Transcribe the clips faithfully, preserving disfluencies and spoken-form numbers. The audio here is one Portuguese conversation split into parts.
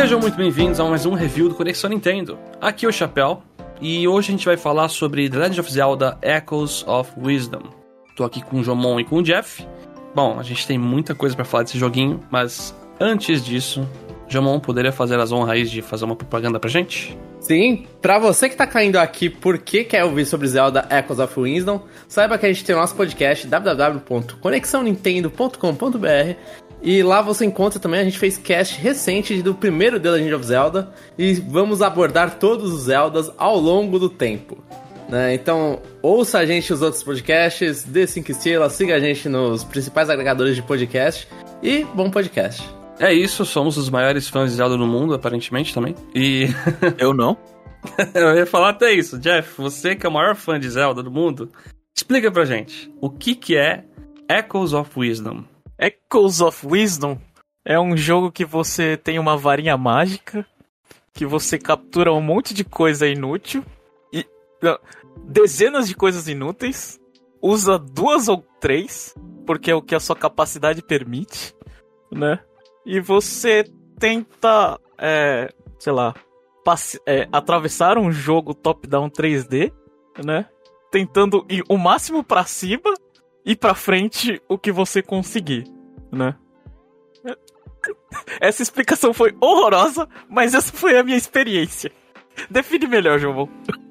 Sejam muito bem-vindos a mais um review do Conexão Nintendo. Aqui é o Chapéu, e hoje a gente vai falar sobre The Legend of Zelda Echoes of Wisdom. Tô aqui com o Jomon e com o Jeff. Bom, a gente tem muita coisa pra falar desse joguinho, mas antes disso, Jomon, poderia fazer as honras de fazer uma propaganda pra gente? Sim, pra você que tá caindo aqui porque quer ouvir sobre Zelda Echoes of Wisdom, saiba que a gente tem o nosso podcast w w w ponto conexão nintendo ponto com ponto b r e lá você encontra também, a gente fez cast recente do primeiro The Legend of Zelda e vamos abordar todos os Zeldas ao longo do tempo, né? Então, ouça a gente os outros podcasts, dê cinco estrelas, siga a gente nos principais agregadores de podcast e bom podcast. É isso, somos os maiores fãs de Zelda do mundo, aparentemente, também. E... Eu não. Eu ia falar até isso. Jeff, você que é o maior fã de Zelda do mundo, explica pra gente, o que que é Echoes of Wisdom? Echoes of Wisdom é um jogo que você tem uma varinha mágica, que você captura um monte de coisa inútil, e não, dezenas de coisas inúteis, usa duas ou três, porque é o que a sua capacidade permite, né? E você tenta, é, sei lá, passe- é, atravessar um jogo top-down três D, né? Tentando ir o máximo pra cima e pra frente o que você conseguir, né? Essa explicação foi horrorosa, mas essa foi a minha experiência. Define melhor, João.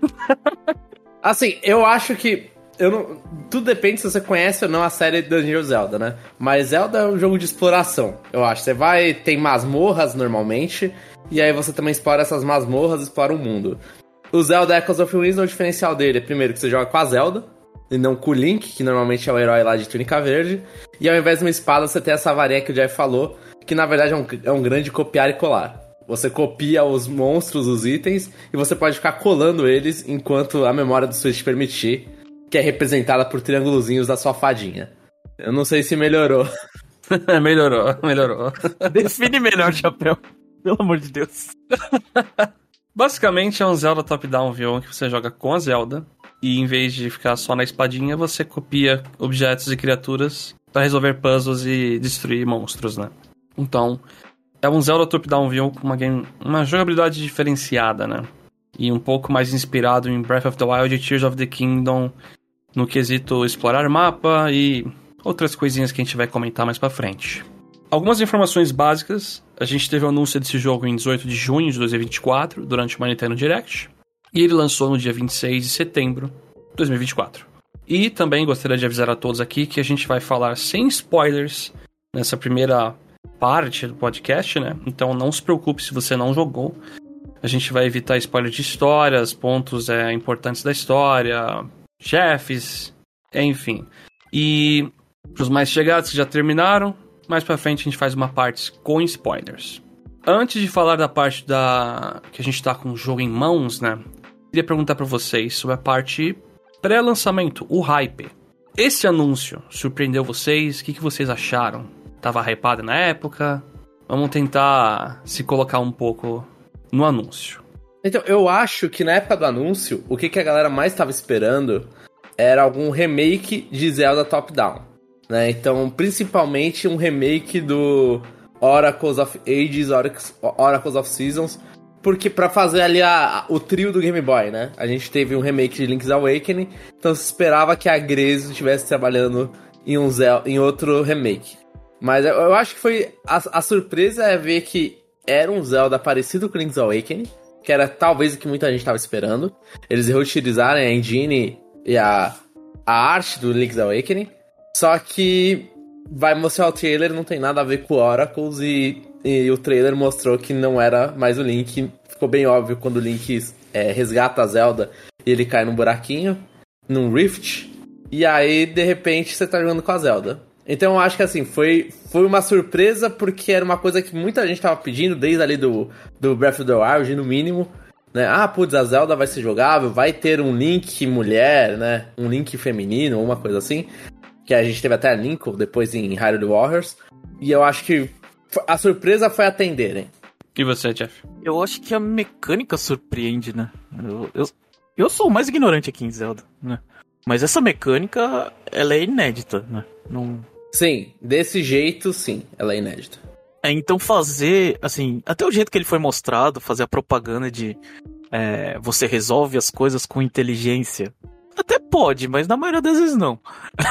Assim, eu acho que eu não, tudo depende se você conhece ou não a série The Legend of Zelda, né? Mas Zelda é um jogo de exploração, eu acho. Você vai, tem masmorras normalmente, e aí você também explora essas masmorras, explora o mundo. O Zelda Echoes of Wisdom, o diferencial dele é primeiro que você joga com a Zelda, e não com o Link, que normalmente é o herói lá de túnica verde. E ao invés de uma espada, você tem essa varinha que o Jeff falou, que na verdade é um, é um grande copiar e colar. Você copia os monstros, os itens, e você pode ficar colando eles enquanto a memória do Switch permitir, que é representada por triângulozinhos da sua fadinha. Eu não sei se melhorou. melhorou, melhorou. Define melhor, Chapéu. Pelo amor de Deus. Basicamente é um Zelda top-down view que você joga com a Zelda, e em vez de ficar só na espadinha, você copia objetos e criaturas para resolver puzzles e destruir monstros, né? Então, é um Zelda top-down view com uma, game, uma jogabilidade diferenciada, né? E um pouco mais inspirado em Breath of the Wild e Tears of the Kingdom, no quesito explorar mapa e outras coisinhas que a gente vai comentar mais pra frente. Algumas informações básicas. A gente teve o anúncio desse jogo em dezoito de junho de dois mil e vinte e quatro, durante uma Nintendo Direct. E ele lançou no dia vinte e seis de setembro de dois mil e vinte e quatro. E também gostaria de avisar a todos aqui que a gente vai falar sem spoilers nessa primeira parte do podcast, né? Então não se preocupe se você não jogou. A gente vai evitar spoiler de histórias, pontos é, importantes da história, chefes, enfim. E para os mais chegados que já terminaram, mais pra frente a gente faz uma parte com spoilers. Antes de falar da parte da que a gente tá com o jogo em mãos, né? Queria perguntar pra vocês sobre a parte pré-lançamento, o hype. Esse anúncio surpreendeu vocês? O que, que vocês acharam? Tava hypado na época? Vamos tentar se colocar um pouco no anúncio. Então, eu acho que na época do anúncio, o que, que a galera mais estava esperando era algum remake de Zelda top-down, né? Então, principalmente um remake do Oracles of Ages, Oracles of Seasons, porque pra fazer ali a, a, o trio do Game Boy, né? A gente teve um remake de Link's Awakening, então se esperava que a Grace estivesse trabalhando em, um Zel- em outro remake. Mas eu, eu acho que foi... A, a surpresa é ver que era um Zelda parecido com Link's Awakening, que era talvez o que muita gente estava esperando. Eles reutilizaram a engine e a, a arte do Link's Awakening, só que vai mostrar o trailer, não tem nada a ver com Oracles, e, e o trailer mostrou que não era mais o Link. Ficou bem óbvio quando o Link é, resgata a Zelda e ele cai num buraquinho, num rift, e aí de repente você tá jogando com a Zelda. Então eu acho que assim, foi, foi uma surpresa, porque era uma coisa que muita gente tava pedindo, desde ali do, do Breath of the Wild, no mínimo, né? Ah, putz, a Zelda vai ser jogável, vai ter um Link mulher, né? Um Link feminino, uma coisa assim. Que a gente teve até a Link depois em Hyrule Warriors. E eu acho que a surpresa foi atenderem. E você, Jeff? Eu acho que a mecânica surpreende, né? Eu, eu, eu sou o mais ignorante aqui em Zelda, né? Mas essa mecânica, ela é inédita, né? Não... Sim, desse jeito, sim, ela é inédita. É, então fazer, assim, até o jeito que ele foi mostrado, fazer a propaganda de é, você resolve as coisas com inteligência. Até pode, mas na maioria das vezes não.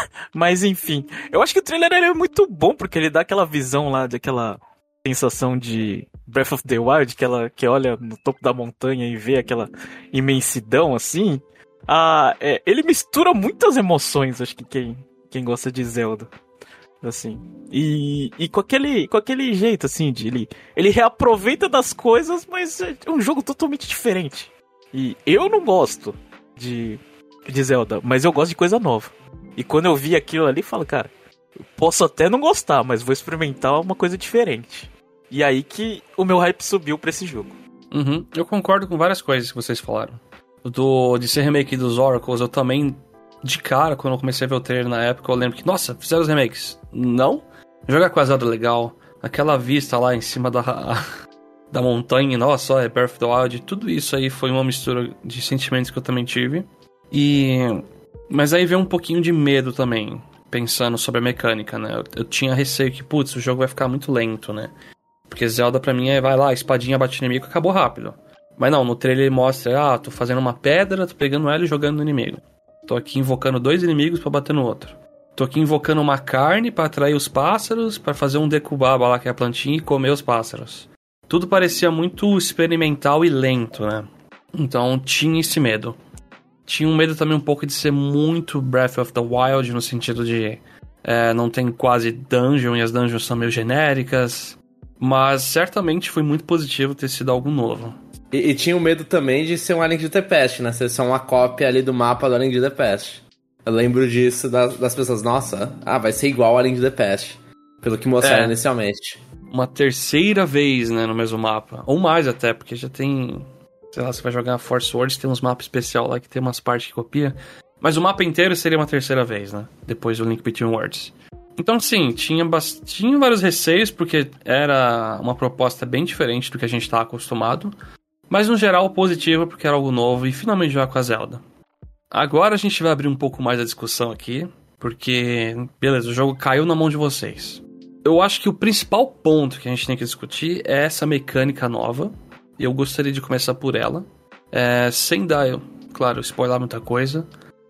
Mas enfim, eu acho que o trailer é muito bom, porque ele dá aquela visão lá, de aquela sensação de Breath of the Wild, que ela que olha no topo da montanha e vê aquela imensidão assim. Ah, é, ele mistura muitas emoções, acho que quem, quem gosta de Zelda. Assim. E, e com, aquele, com aquele jeito, assim, de ele, ele reaproveita das coisas, mas é um jogo totalmente diferente. E eu não gosto de, de Zelda, mas eu gosto de coisa nova. E quando eu vi aquilo ali, eu falo, cara, eu posso até não gostar, mas vou experimentar uma coisa diferente. E aí que o meu hype subiu pra esse jogo. Uhum. Eu concordo com várias coisas que vocês falaram. Do, de ser remake dos Oracles, eu também... De cara, quando eu comecei a ver o trailer na época, eu lembro que, nossa, fizeram os remakes. Não? Jogar com a Zelda legal. Aquela vista lá em cima da, da montanha, nossa, ó, é Breath of the Wild. Tudo isso aí foi uma mistura de sentimentos que eu também tive. E... Mas aí veio um pouquinho de medo também, pensando sobre a mecânica, né? Eu, eu tinha receio que, putz, o jogo vai ficar muito lento, né? Porque Zelda pra mim é, vai lá, espadinha, bate inimigo, acabou rápido. Mas não, no trailer ele mostra, ah, tô fazendo uma pedra, tô pegando ela e jogando no inimigo. Tô aqui invocando dois inimigos pra bater no outro. Tô aqui invocando uma carne pra atrair os pássaros, pra fazer um decubaba lá, que é a plantinha, e comer os pássaros. Tudo parecia muito experimental e lento, né? Então tinha esse medo. Tinha um medo também um pouco de ser muito Breath of the Wild, no sentido de é, não tem quase dungeon, e as dungeons são meio genéricas. Mas certamente foi muito positivo ter sido algo novo. E, e tinha o medo também de ser um A Link to the Past, né? Ser só uma cópia ali do mapa do A Link to the Past. Eu lembro disso das, das pessoas. Nossa, ah, vai ser igual a Link to the Past. Pelo que mostraram é, inicialmente. Uma terceira vez, né, no mesmo mapa. Ou mais até, porque já tem... Sei lá, você vai jogar Force Words, tem uns mapas especial lá que tem umas partes que copia. Mas o mapa inteiro seria uma terceira vez, né? Depois do Link Between Worlds. Então, sim, tinha, bast... tinha vários receios, porque era uma proposta bem diferente do que a gente tá acostumado. Mas, no geral, positivo, porque era algo novo e finalmente jogar com a Zelda. Agora a gente vai abrir um pouco mais a discussão aqui, porque, beleza, o jogo caiu na mão de vocês. Eu acho que o principal ponto que a gente tem que discutir é essa mecânica nova, e eu gostaria de começar por ela, é, sem dar, claro, spoiler muita coisa.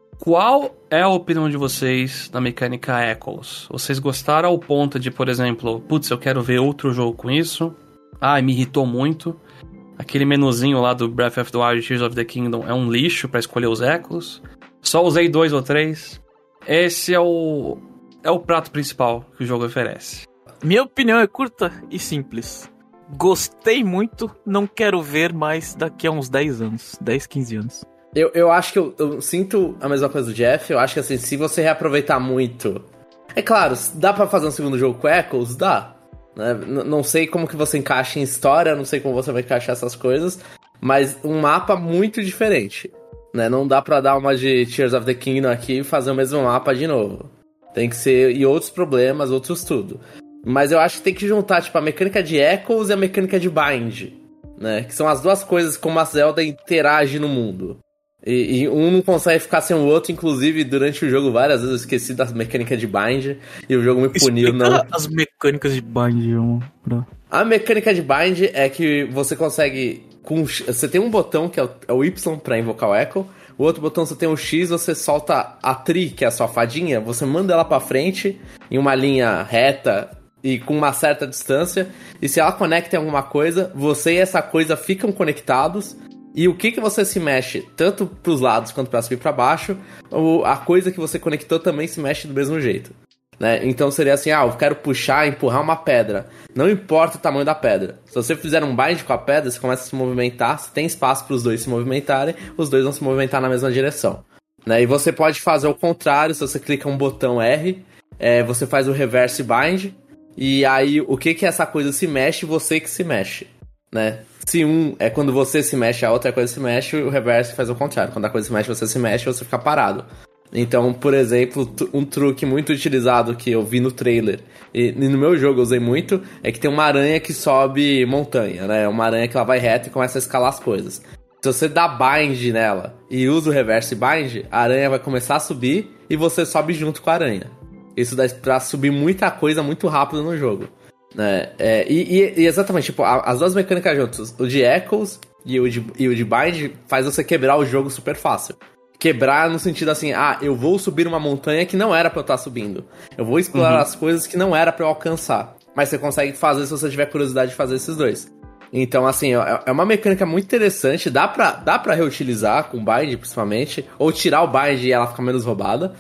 Qual é a opinião de vocês da mecânica Echoes? Vocês gostaram ao ponto de, por exemplo, putz, eu quero ver outro jogo com isso? Ah, me irritou muito. Aquele menuzinho lá do Breath of the Wild Tears of the Kingdom é um lixo pra escolher os Echoes. Só usei dois ou três. Esse é o é o prato principal que o jogo oferece. Minha opinião é curta e simples. Gostei muito, não quero ver mais daqui a uns dez anos. dez, quinze anos. Eu, eu acho que eu, eu sinto a mesma coisa do Jeff. Eu acho que assim, se você reaproveitar muito... É claro, dá pra fazer um segundo jogo com Echoes? Dá. N- não sei como que você encaixa em história, não sei como você vai encaixar essas coisas, mas um mapa muito diferente, né? Não dá pra dar uma de Tears of the Kingdom aqui e fazer o mesmo mapa de novo. Tem que ser... E outros problemas, outros tudo. Mas eu acho que tem que juntar, tipo, a mecânica de Echoes e a mecânica de Bind, né? Que são as duas coisas como a Zelda interage no mundo. E, e um não consegue ficar sem o outro, inclusive durante o jogo várias vezes eu esqueci das mecânicas de Bind e o jogo me puniu. Explica não. as mecânicas de Bind, bro. A mecânica de Bind é que você consegue... Com, você tem um botão que é o, é o Y pra invocar o Echo, o outro botão você tem o X, você solta a Tri, que é a sua fadinha, você manda ela pra frente em uma linha reta e com uma certa distância, e se ela conecta em alguma coisa, você e essa coisa ficam conectados. E o que que você se mexe, tanto pros lados quanto pra subir e pra baixo, ou a coisa que você conectou também se mexe do mesmo jeito, né? Então seria assim, ah, eu quero puxar, empurrar uma pedra. Não importa o tamanho da pedra. Se você fizer um bind com a pedra, você começa a se movimentar, se tem espaço pros dois se movimentarem, os dois vão se movimentar na mesma direção, né? E você pode fazer o contrário, se você clica um botão R, é, você faz o reverse bind, e aí o que que essa coisa se mexe, você que se mexe, né? Se um é quando você se mexe, a outra coisa se mexe, o reverse faz o contrário. Quando a coisa se mexe, você se mexe, você fica parado. Então, por exemplo, um truque muito utilizado que eu vi no trailer, e no meu jogo eu usei muito, é que tem uma aranha que sobe montanha, né? Uma aranha que ela vai reto e começa a escalar as coisas. Se você dá bind nela e usa o reverse bind, a aranha vai começar a subir e você sobe junto com a aranha. Isso dá pra subir muita coisa muito rápido no jogo. Né? É, e, e, e exatamente, tipo, a, as duas mecânicas juntas, o de Echoes e o de, e o de Bind, faz você quebrar o jogo super fácil. Quebrar no sentido assim, ah, eu vou subir uma montanha que não era pra eu estar subindo. Eu vou explorar uhum. as coisas que não era pra eu alcançar. Mas você consegue fazer se você tiver curiosidade de fazer esses dois. Então, assim, é uma mecânica muito interessante, dá pra, dá pra reutilizar com o Bind, principalmente, ou tirar o Bind e ela ficar menos roubada.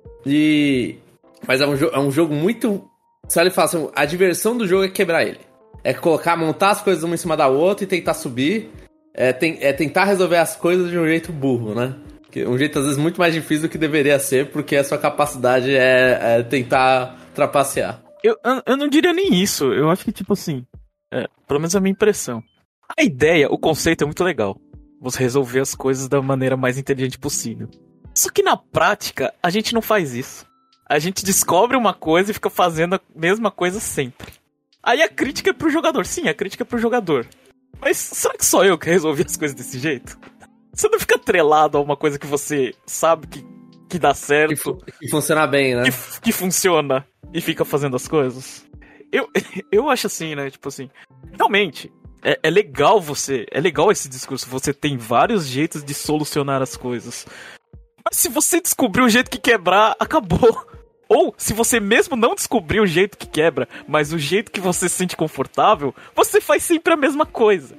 E... Mas é um, é um jogo muito... Se ele fala assim, a diversão do jogo é quebrar ele. É colocar, montar as coisas uma em cima da outra e tentar subir. É, tem, é tentar resolver as coisas de um jeito burro, né? Um jeito, às vezes, muito mais difícil do que deveria ser, porque a sua capacidade é, é tentar trapacear. Eu, eu não diria nem isso. Eu acho que, tipo assim, é, pelo menos a minha impressão. A ideia, o conceito é muito legal. Você resolver as coisas da maneira mais inteligente possível. Só que na prática, a gente não faz isso. A gente descobre uma coisa e fica fazendo a mesma coisa sempre. Aí a crítica é pro jogador. Sim, a crítica é pro jogador. Mas será que só eu que resolvi as coisas desse jeito? Você não fica atrelado a uma coisa que você sabe que, que dá certo. Que, fu- que funciona bem, né? Que, que funciona e fica fazendo as coisas. Eu, eu acho assim, né? Tipo assim, realmente, é, é legal você... É legal esse discurso. Você tem vários jeitos de solucionar as coisas. Mas se você descobrir um jeito que quebrar, acabou. Ou, se você mesmo não descobrir o jeito que quebra, mas o jeito que você se sente confortável, você faz sempre a mesma coisa.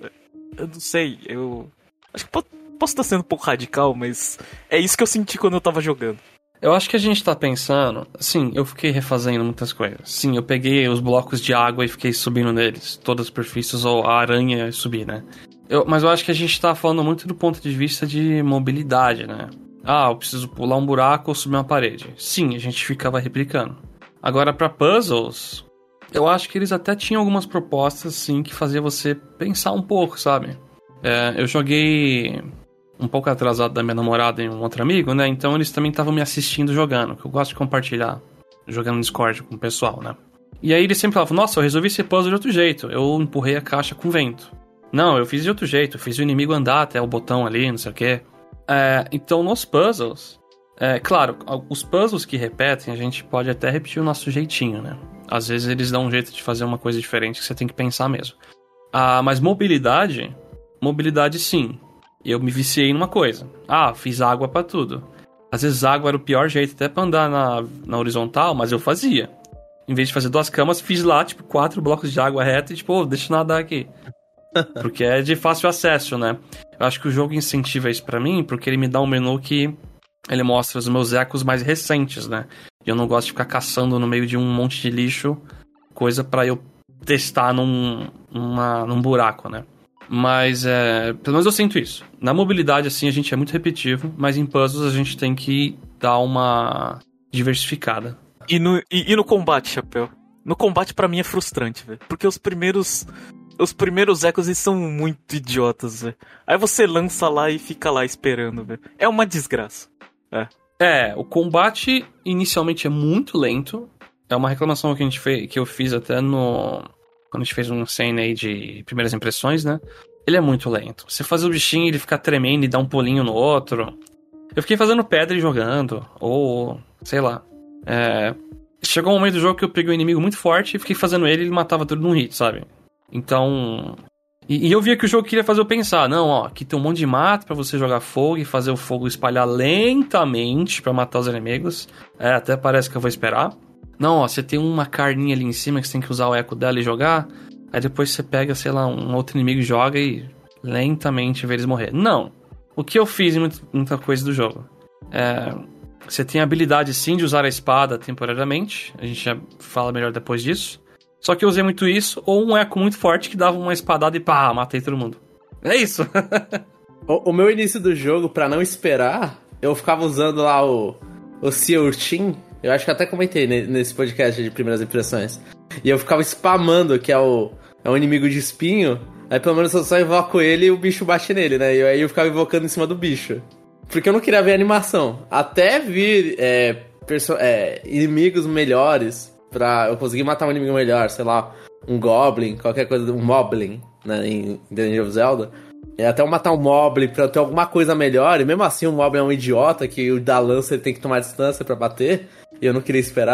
Eu não sei, eu... Acho que posso estar sendo um pouco radical, mas é isso que eu senti quando eu tava jogando. Eu acho que a gente tá pensando... Sim, eu fiquei refazendo muitas coisas. Sim, eu peguei os blocos de água e fiquei subindo neles. Todas as superfícies, ou a aranha e subir, né? Eu, mas eu acho que a gente tá falando muito do ponto de vista de mobilidade, né? Ah, eu preciso pular um buraco ou subir uma parede. Sim, a gente ficava replicando. Agora, pra puzzles... Eu acho que eles até tinham algumas propostas, sim, que fazia você pensar um pouco, sabe? É, eu joguei um pouco atrasado da minha namorada e um outro amigo, né? Então eles também estavam me assistindo jogando, que eu gosto de compartilhar, jogando no Discord com o pessoal, né? E aí eles sempre falavam, nossa, eu resolvi esse puzzle de outro jeito, eu empurrei a caixa com vento. Não, eu fiz de outro jeito, eu fiz o inimigo andar até o botão ali, não sei o quê. É, então nos puzzles, é, claro, os puzzles que repetem, a gente pode até repetir o nosso jeitinho, né? Às vezes eles dão um jeito de fazer uma coisa diferente que você tem que pensar mesmo. Ah, mas mobilidade... Mobilidade, sim. Eu me viciei numa coisa. Ah, fiz água pra tudo. Às vezes água era o pior jeito até pra andar na, na horizontal, mas eu fazia. Em vez de fazer duas camas, fiz lá, tipo, quatro blocos de água reta e, tipo, oh, deixa eu nadar aqui. Porque é de fácil acesso, né? Eu acho que o jogo incentiva isso pra mim, porque ele me dá um menu que ele mostra os meus ecos mais recentes, né? E eu não gosto de ficar caçando no meio de um monte de lixo, coisa pra eu testar num, numa, num buraco, né? Mas, é, pelo menos eu sinto isso. Na mobilidade, assim, a gente é muito repetitivo, mas em puzzles a gente tem que dar uma diversificada. E no, e, e no combate, Chapéu? No combate, pra mim, é frustrante, velho. Porque os primeiros... Os primeiros ecos, eles são muito idiotas, velho. Aí você lança lá e fica lá esperando, velho. É uma desgraça. É. É, o combate inicialmente é muito lento. É uma reclamação que, a gente fez, que eu fiz até no... Quando a gente fez um C N A de primeiras impressões, né? Ele é muito lento. Você faz o bichinho, ele fica tremendo e dá um pulinho no outro. Eu fiquei fazendo pedra e jogando. Ou, sei lá. É... Chegou um momento do jogo que eu peguei um inimigo muito forte e fiquei fazendo ele e ele matava tudo num hit, sabe? Então... E, e eu via que o jogo queria fazer eu pensar. Não, ó, aqui tem um monte de mato pra você jogar fogo e fazer o fogo espalhar lentamente pra matar os inimigos. É, até parece que eu vou esperar. Não, ó, você tem uma carninha ali em cima que você tem que usar o eco dela e jogar. Aí depois você pega, sei lá, um outro inimigo e joga e lentamente vê eles morrer. Não. O que eu fiz em muita coisa do jogo? É, você tem a habilidade, sim, de usar a espada temporariamente. A gente já fala melhor depois disso. Só que eu usei muito isso, ou um eco muito forte que dava uma espadada e pá, matei todo mundo. É isso. o, o meu início do jogo, pra não esperar, eu ficava usando lá o, o Sea Urchin. Eu acho que até comentei nesse podcast de primeiras impressões. E eu ficava spamando, que é o, é o inimigo de espinho. Aí pelo menos eu só invoco ele e o bicho bate nele, né? E aí eu ficava invocando em cima do bicho. Porque eu não queria ver a animação. Até vir é, perso- é, inimigos melhores pra eu conseguir matar um inimigo melhor. Sei lá, um Goblin, qualquer coisa, um Moblin, né? Em The Legend of Zelda. É, até eu matar um Moblin pra eu ter alguma coisa melhor. E mesmo assim o Moblin é um idiota que o da lança ele tem que tomar distância pra bater. E eu não queria esperar.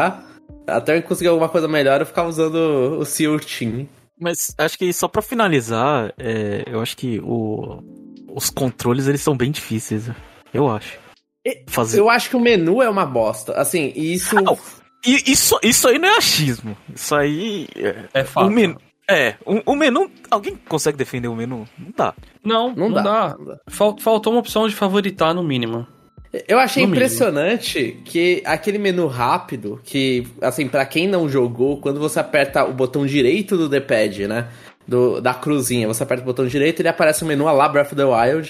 Até eu conseguir alguma coisa melhor, eu ficava usando o Seal Team. Mas acho que só pra finalizar, é, eu acho que o, os controles, eles são bem difíceis, eu acho. Fazer... Eu acho que o menu é uma bosta. Assim, e isso... Ah, isso, isso aí não é achismo. Isso aí... É fato. O menu, é, o, o menu... Alguém consegue defender o menu? Não dá. Não, não, não dá. dá. Falt, faltou uma opção de favoritar, no mínimo. Eu achei no impressionante mínimo. que aquele menu rápido, que, assim, pra quem não jogou, quando você aperta o botão direito do D-pad, né, do, da cruzinha, você aperta o botão direito, ele aparece um menu a lá Breath of the Wild,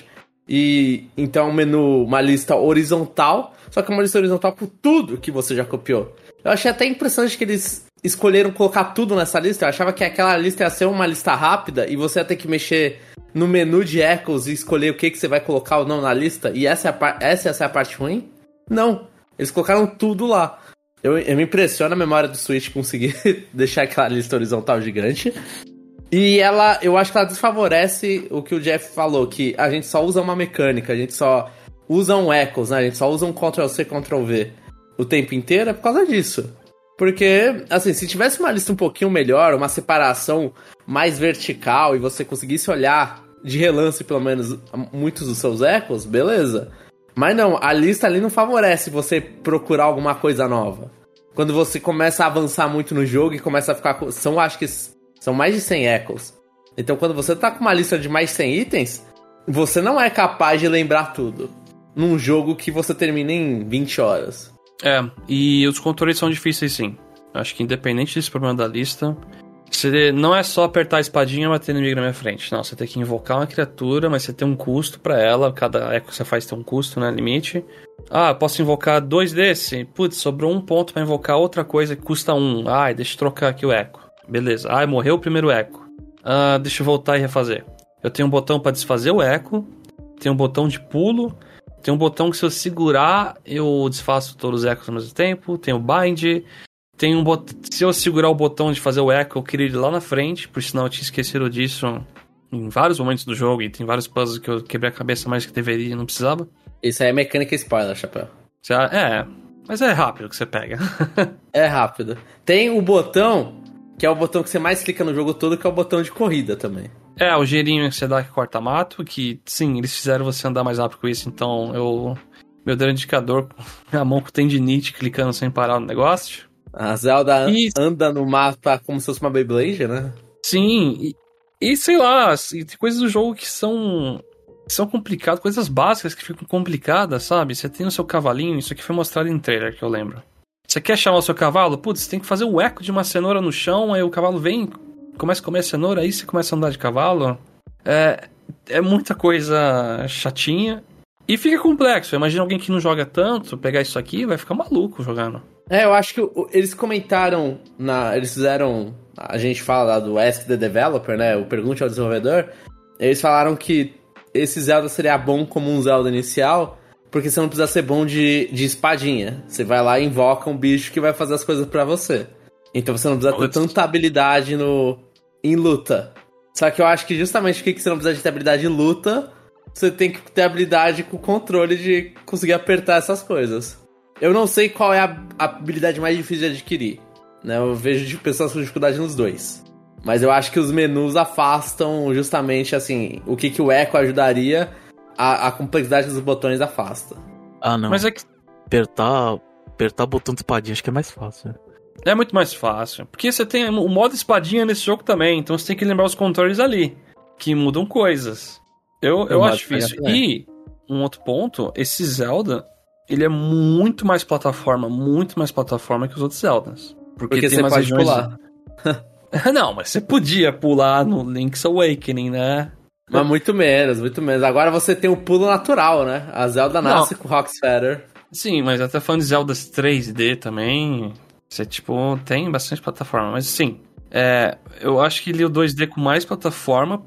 e então é um menu, uma lista horizontal, só que é uma lista horizontal com tudo que você já copiou. Eu achei até impressionante que eles escolheram colocar tudo nessa lista. Eu achava que aquela lista ia ser uma lista rápida e você ia ter que mexer no menu de Echoes e escolher o que, que você vai colocar ou não na lista. E essa é a, par- essa, essa é a parte ruim? Não. Eles colocaram tudo lá. Eu, eu me impressiona a memória do Switch conseguir deixar aquela lista horizontal gigante. E ela, eu acho que ela desfavorece o que o Jeff falou, que a gente só usa uma mecânica, a gente só usa um Echoes, né? A gente só usa um control C, control V o tempo inteiro, é por causa disso. Porque, assim, se tivesse uma lista um pouquinho melhor, uma separação mais vertical e você conseguisse olhar de relance, pelo menos, muitos dos seus Echoes, beleza. Mas não, a lista ali não favorece você procurar alguma coisa nova. Quando você começa a avançar muito no jogo e começa a ficar... São, acho que, são mais de cem Echoes. Então, quando você tá com uma lista de mais de cem itens, você não é capaz de lembrar tudo. Num jogo que você termina em vinte horas. É, e os controles são difíceis sim. Acho que independente desse problema da lista, você não é só apertar a espadinha e bater no inimigo na minha frente. Não, você tem que invocar uma criatura, mas você tem um custo pra ela. Cada eco que você faz tem um custo, né? Limite. Ah, posso invocar dois desse? Putz, sobrou um ponto pra invocar outra coisa que custa um. Ai, deixa eu trocar aqui o eco. Beleza. Ai, morreu o primeiro eco. Ah, deixa eu voltar e refazer. Eu tenho um botão pra desfazer o eco. Tenho um botão de pulo. Tem um botão que se eu segurar, eu desfaço todos os ecos ao mesmo tempo. Tem o bind. Tem um bot... Se eu segurar o botão de fazer o eco, eu queria ele lá na frente. Por sinal, eu tinha esquecido disso em vários momentos do jogo. E tem vários puzzles que eu quebrei a cabeça mais que deveria e não precisava. Isso aí é mecânica spoiler, chapéu. É, mas é rápido que você pega. É rápido. Tem o botão, que é o botão que você mais clica no jogo todo, que é o botão de corrida também. É, o girinho que você dá que corta mato, que sim, eles fizeram você andar mais rápido com isso, então eu... Meu dedo indicador, a mão com tendinite, clicando sem parar no negócio. A Zelda e... anda no mapa como se fosse uma Beyblade, né? Sim, e, e sei lá, e tem coisas do jogo que são... Que são complicadas, coisas básicas que ficam complicadas, sabe? Você tem o seu cavalinho, isso aqui foi mostrado em trailer, que eu lembro. Você quer chamar o seu cavalo? Putz, você tem que fazer o eco de uma cenoura no chão, aí o cavalo vem... Começa a comer a cenoura, aí você começa a andar de cavalo. É, é muita coisa chatinha. E fica complexo. Imagina alguém que não joga tanto, pegar isso aqui, vai ficar maluco jogando. É, eu acho que o, eles comentaram, na, eles fizeram, a gente fala lá do Ask the Developer, né, o Pergunte ao Desenvolvedor, eles falaram que esse Zelda seria bom como um Zelda inicial, porque você não precisa ser bom de, de espadinha. Você vai lá e invoca um bicho que vai fazer as coisas pra você. Então você não precisa ter tanta habilidade no, em luta. Só que eu acho que justamente porque você não precisa de ter habilidade em luta, você tem que ter habilidade com o controle de conseguir apertar essas coisas. Eu não sei qual é a habilidade mais difícil de adquirir, né? Eu vejo pessoas com dificuldade nos dois. Mas eu acho que os menus afastam justamente, assim, o que, que o eco ajudaria, a, a complexidade dos botões afasta. Ah, não. Mas é que apertar, apertar o botão de espadinha acho que é mais fácil, né? É muito mais fácil. Porque você tem o modo espadinha nesse jogo também. Então você tem que lembrar os controles ali. Que mudam coisas. Eu, eu acho difícil. E, um outro ponto. Esse Zelda, ele é muito mais plataforma. Muito mais plataforma que os outros Zeldas. Porque, porque tem você mais pode pular. Não, mas você podia pular no Link's Awakening, né? Mas muito menos, muito menos. Agora você tem o pulo natural, né? A Zelda nasce Não. com Rock's Feather. Sim, mas até falando de Zeldas três D também... Você, tipo, tem bastante plataforma. Mas, sim, é, eu acho que ele é o dois D com mais plataforma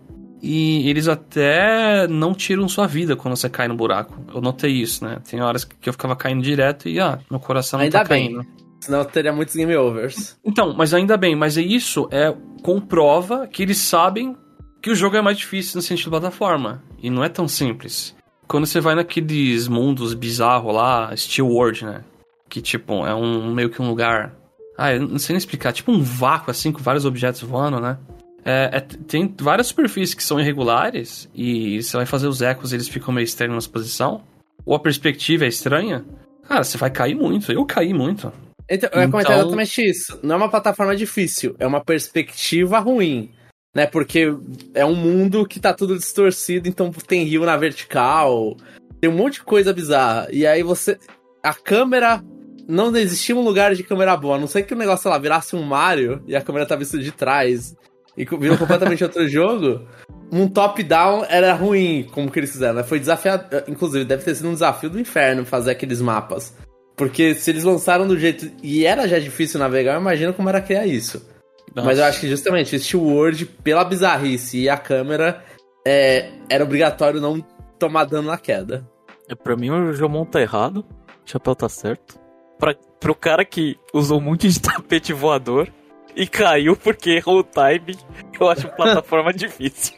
e eles até não tiram sua vida quando você cai no buraco. Eu notei isso, né? Tem horas que eu ficava caindo direto e, ah, meu coração não ainda tá bem. caindo. Senão teria muitos game overs. Então, mas ainda bem. Mas isso é, comprova que eles sabem que o jogo é mais difícil no sentido de plataforma. E não é tão simples. Quando você vai naqueles mundos bizarros lá, Steel World, né? Que, tipo, é um meio que um lugar Ah, eu não sei nem explicar. Tipo um vácuo, assim, com vários objetos voando, né? É, é, tem várias superfícies que são irregulares e você vai fazer os ecos e eles ficam meio estranhos na posição. Ou a perspectiva é estranha. Cara, você vai cair muito. Eu caí muito. Então, eu ia comentar então... exatamente isso. Não é uma plataforma difícil, é uma perspectiva ruim. Né? Porque é um mundo que tá tudo distorcido, então tem rio na vertical, tem um monte de coisa bizarra. E aí você... A câmera... Não existia um lugar de câmera boa, a não ser que o negócio, sei lá, virasse um Mario e a câmera tá vista de trás e virou completamente outro jogo. Um top-down era ruim, como que eles fizeram, né? Foi desafiado, inclusive, deve ter sido um desafio do inferno fazer aqueles mapas. Porque se eles lançaram do jeito... E era já difícil navegar, eu imagino como era criar isso. Nossa. Mas eu acho que justamente esse Word, pela bizarrice e a câmera, é, era obrigatório não tomar dano na queda. É, pra mim o Jomon tá errado, o chapéu tá certo. Pra, pro cara que usou muito de tapete voador e caiu porque errou o time, eu acho plataforma difícil.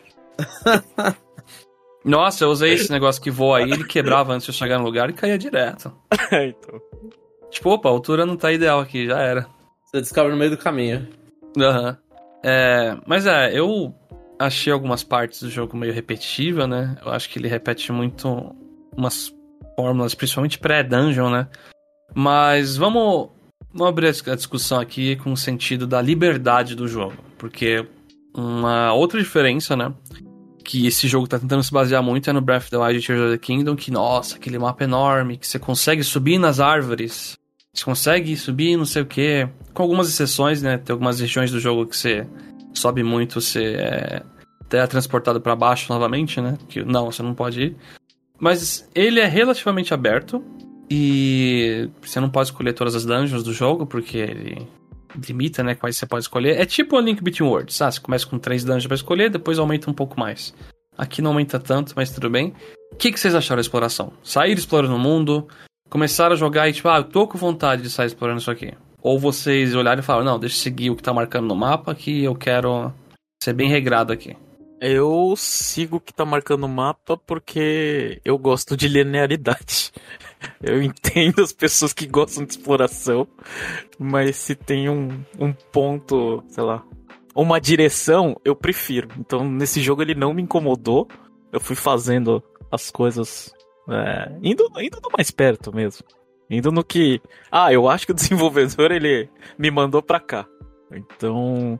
Nossa, eu usei esse negócio que voa aí, ele quebrava antes de eu chegar no lugar e caía direto. Então. Tipo, opa, a altura não tá ideal aqui, já era. Você descobre no meio do caminho. Aham. Uhum. É, mas é, eu achei algumas partes do jogo meio repetitiva, né? Eu acho que ele repete muito umas fórmulas, principalmente pré-dungeon, né? Mas vamos, vamos abrir a discussão aqui com o sentido da liberdade do jogo. Porque uma outra diferença, né? Que esse jogo tá tentando se basear muito é no Breath of the Wild e Tears of the Kingdom. Que, nossa, aquele mapa enorme, que você consegue subir nas árvores. Você consegue subir não sei o que. Com algumas exceções, né? Tem algumas regiões do jogo que você sobe muito, você é teletransportado pra baixo novamente, né? Que não, você não pode ir. Mas ele é relativamente aberto. E você não pode escolher todas as dungeons do jogo, porque ele limita, né, quais você pode escolher. É tipo a Link Between Worlds, ah, você começa com três dungeons pra escolher, depois aumenta um pouco mais. Aqui não aumenta tanto, mas tudo bem. O que, que vocês acharam da exploração? Sair explorando o mundo, começaram a jogar e tipo, ah, eu tô com vontade de sair explorando isso aqui. Ou vocês olharam e falaram, não, deixa eu seguir o que tá marcando no mapa, que eu quero ser bem regrado aqui. Eu sigo o que tá marcando no mapa porque eu gosto de linearidade. Eu entendo as pessoas que gostam de exploração, mas se tem um, um ponto, sei lá, uma direção, eu prefiro. Então, nesse jogo ele não me incomodou. Eu fui fazendo as coisas, é, indo, indo no mais perto mesmo. Indo no que... Ah, eu acho que o desenvolvedor, ele me mandou pra cá. Então,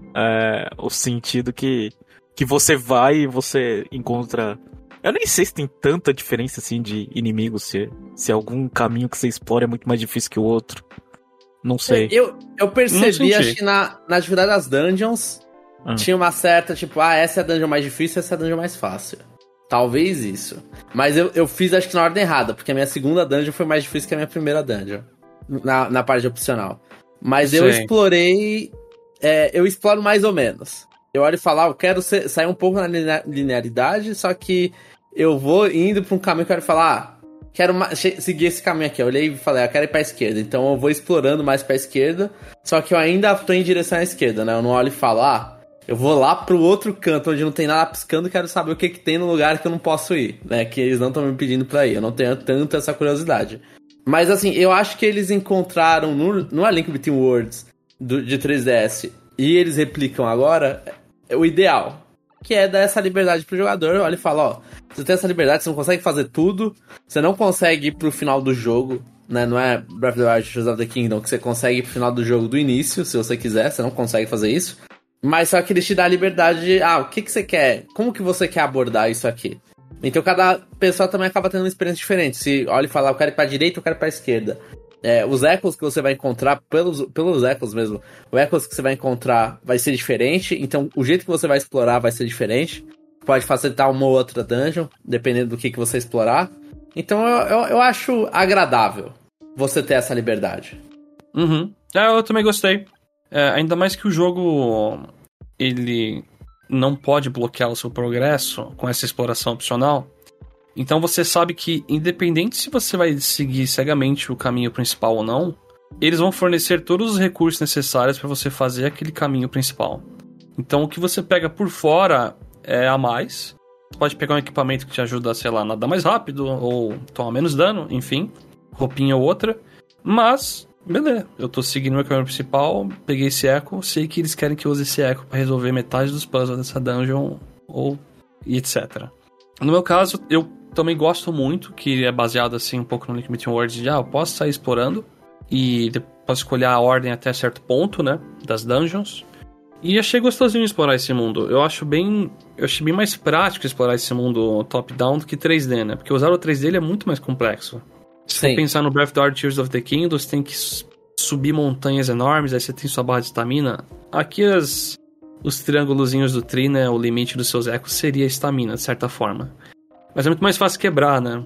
é, o sentido que, que você vai e você encontra... Eu nem sei se tem tanta diferença assim de inimigos, se, se algum caminho que você explora é muito mais difícil que o outro. Não sei. Eu, eu percebi, acho que na, na dificuldade das dungeons ah. tinha uma certa, tipo, ah, essa é a dungeon mais difícil, essa é a dungeon mais fácil. Talvez isso. Mas eu, eu fiz, acho que na ordem errada, porque a minha segunda dungeon foi mais difícil que a minha primeira dungeon. Na, na parte opcional. Mas Sim. eu explorei... É, eu exploro mais ou menos. Eu olho e falo, ah, eu quero ser, sair um pouco na linearidade, só que eu vou indo pra um caminho que eu quero falar, ah, quero ma- seguir esse caminho aqui. Eu olhei e falei, ah, eu quero ir pra esquerda. Então eu vou explorando mais pra esquerda, só que eu ainda tô em direção à esquerda, né? Eu não olho e falo, ah, eu vou lá pro outro canto onde não tem nada piscando e quero saber o que que tem no lugar que eu não posso ir, né? Que eles não estão me pedindo pra ir. Eu não tenho tanto essa curiosidade. Mas assim, eu acho que eles encontraram no, no A Link Between Worlds do, de três D S e eles replicam agora o ideal, que é dar essa liberdade pro jogador. Olha e fala, ó, você tem essa liberdade, você não consegue fazer tudo, você não consegue ir pro final do jogo, né? Não é Breath of the Wild, Tears of the Kingdom, que você consegue ir pro final do jogo do início, se você quiser, você não consegue fazer isso. Mas só que eles te dão a liberdade de, ah, o que que você quer? Como que você quer abordar isso aqui? Então cada pessoa também acaba tendo uma experiência diferente. Se olha e fala, eu quero ir pra direita, eu quero ir pra esquerda. É, os ecos que você vai encontrar, pelos, pelos ecos mesmo, o ecos que você vai encontrar vai ser diferente, então o jeito que você vai explorar vai ser diferente. Pode facilitar uma ou outra dungeon, dependendo do que, que você explorar. Então eu, eu, eu acho agradável você ter essa liberdade. Uhum. É, eu também gostei. É, ainda mais que o jogo, ele não pode bloquear o seu progresso com essa exploração opcional. Então você sabe que, independente se você vai seguir cegamente o caminho principal ou não, eles vão fornecer todos os recursos necessários para você fazer aquele caminho principal. Então o que você pega por fora é a mais. Você pode pegar um equipamento que te ajuda, sei lá, a nadar mais rápido ou tomar menos dano, enfim, roupinha ou outra. Mas beleza, eu tô seguindo meu caminho principal, peguei esse eco, sei que eles querem que eu use esse eco pra resolver metade dos puzzles dessa dungeon, ou e etcétera. No meu caso, eu também gosto muito, que é baseado assim um pouco no Link Between Worlds, de ah, eu posso sair explorando, e posso escolher a ordem até certo ponto, né, das dungeons. E achei gostosinho explorar esse mundo. Eu acho bem. Eu achei bem mais prático explorar esse mundo top-down do que três D, né? Porque usar o três D ele é muito mais complexo. Se você pensar no Breath of the Wild Tears of the Kingdom, você tem que subir montanhas enormes, aí você tem sua barra de estamina. Aqui as, os triângulozinhos do tri, né? O limite dos seus ecos seria a estamina, de certa forma. Mas é muito mais fácil quebrar, né?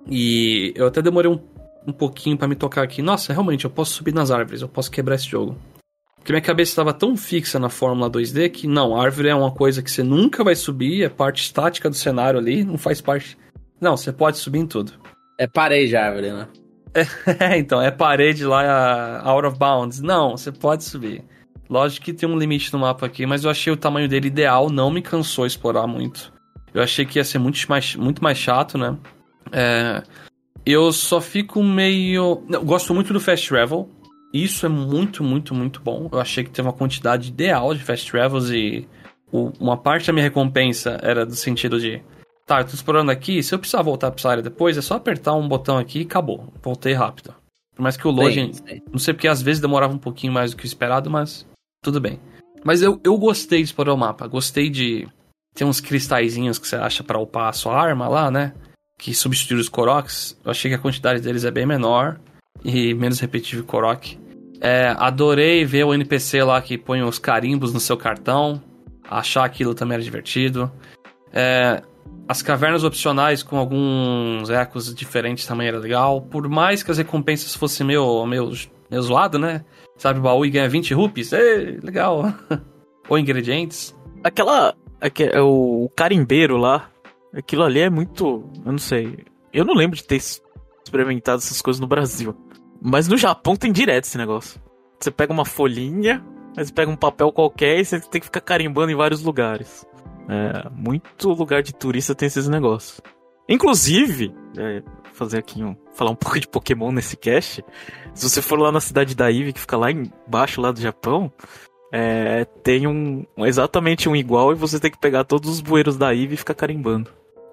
E eu até demorei um, um pouquinho pra me tocar aqui. Nossa, realmente, eu posso subir nas árvores, eu posso quebrar esse jogo. Porque minha cabeça estava tão fixa na Fórmula dois D que, não, a árvore é uma coisa que você nunca vai subir, é parte estática do cenário ali, não faz parte... Não, você pode subir em tudo. É parede a árvore, né? É, então, é parede lá, out of bounds. Não, você pode subir. Lógico que tem um limite no mapa aqui, mas eu achei o tamanho dele ideal, não me cansou explorar muito. Eu achei que ia ser muito mais, muito mais chato, né? É, eu só fico meio... Eu gosto muito do Fast Travel. Isso é muito, muito, muito bom. Eu achei que teve uma quantidade ideal de Fast Travels e o, uma parte da minha recompensa era do sentido de tá, eu tô explorando aqui, se eu precisar voltar pra essa área depois, é só apertar um botão aqui e acabou. Voltei rápido. Por mais que o loading... Não sei porque às vezes demorava um pouquinho mais do que o esperado, mas tudo bem. Mas eu, eu gostei de explorar o mapa. Gostei de ter uns cristalzinhos que você acha pra upar a sua arma lá, né? Que substitui os Koroks. Eu achei que a quantidade deles é bem menor e menos repetitivo que o Korok. É, adorei ver o N P C lá que põe os carimbos no seu cartão. Achar aquilo também era divertido. É, as cavernas opcionais com alguns ecos diferentes também era legal. Por mais que as recompensas fossem meio, meio, meio zoado, né? Sabe, o baú e ganha vinte rupees. Ei, legal. Ou ingredientes. Aquela... Aquele, o carimbeiro lá. Aquilo ali é muito... Eu não sei. Eu não lembro de ter experimentado essas coisas no Brasil. Mas no Japão tem direto esse negócio. Você pega uma folhinha, aí você pega um papel qualquer e você tem que ficar carimbando em vários lugares. É, muito lugar de turista tem esses negócios. Inclusive, é, fazer aqui um, falar um pouco de Pokémon nesse cast. Se você for lá na cidade da Eevee, que fica lá embaixo lá do Japão, é, tem um exatamente um igual e você tem que pegar todos os bueiros da Eevee e ficar carimbando.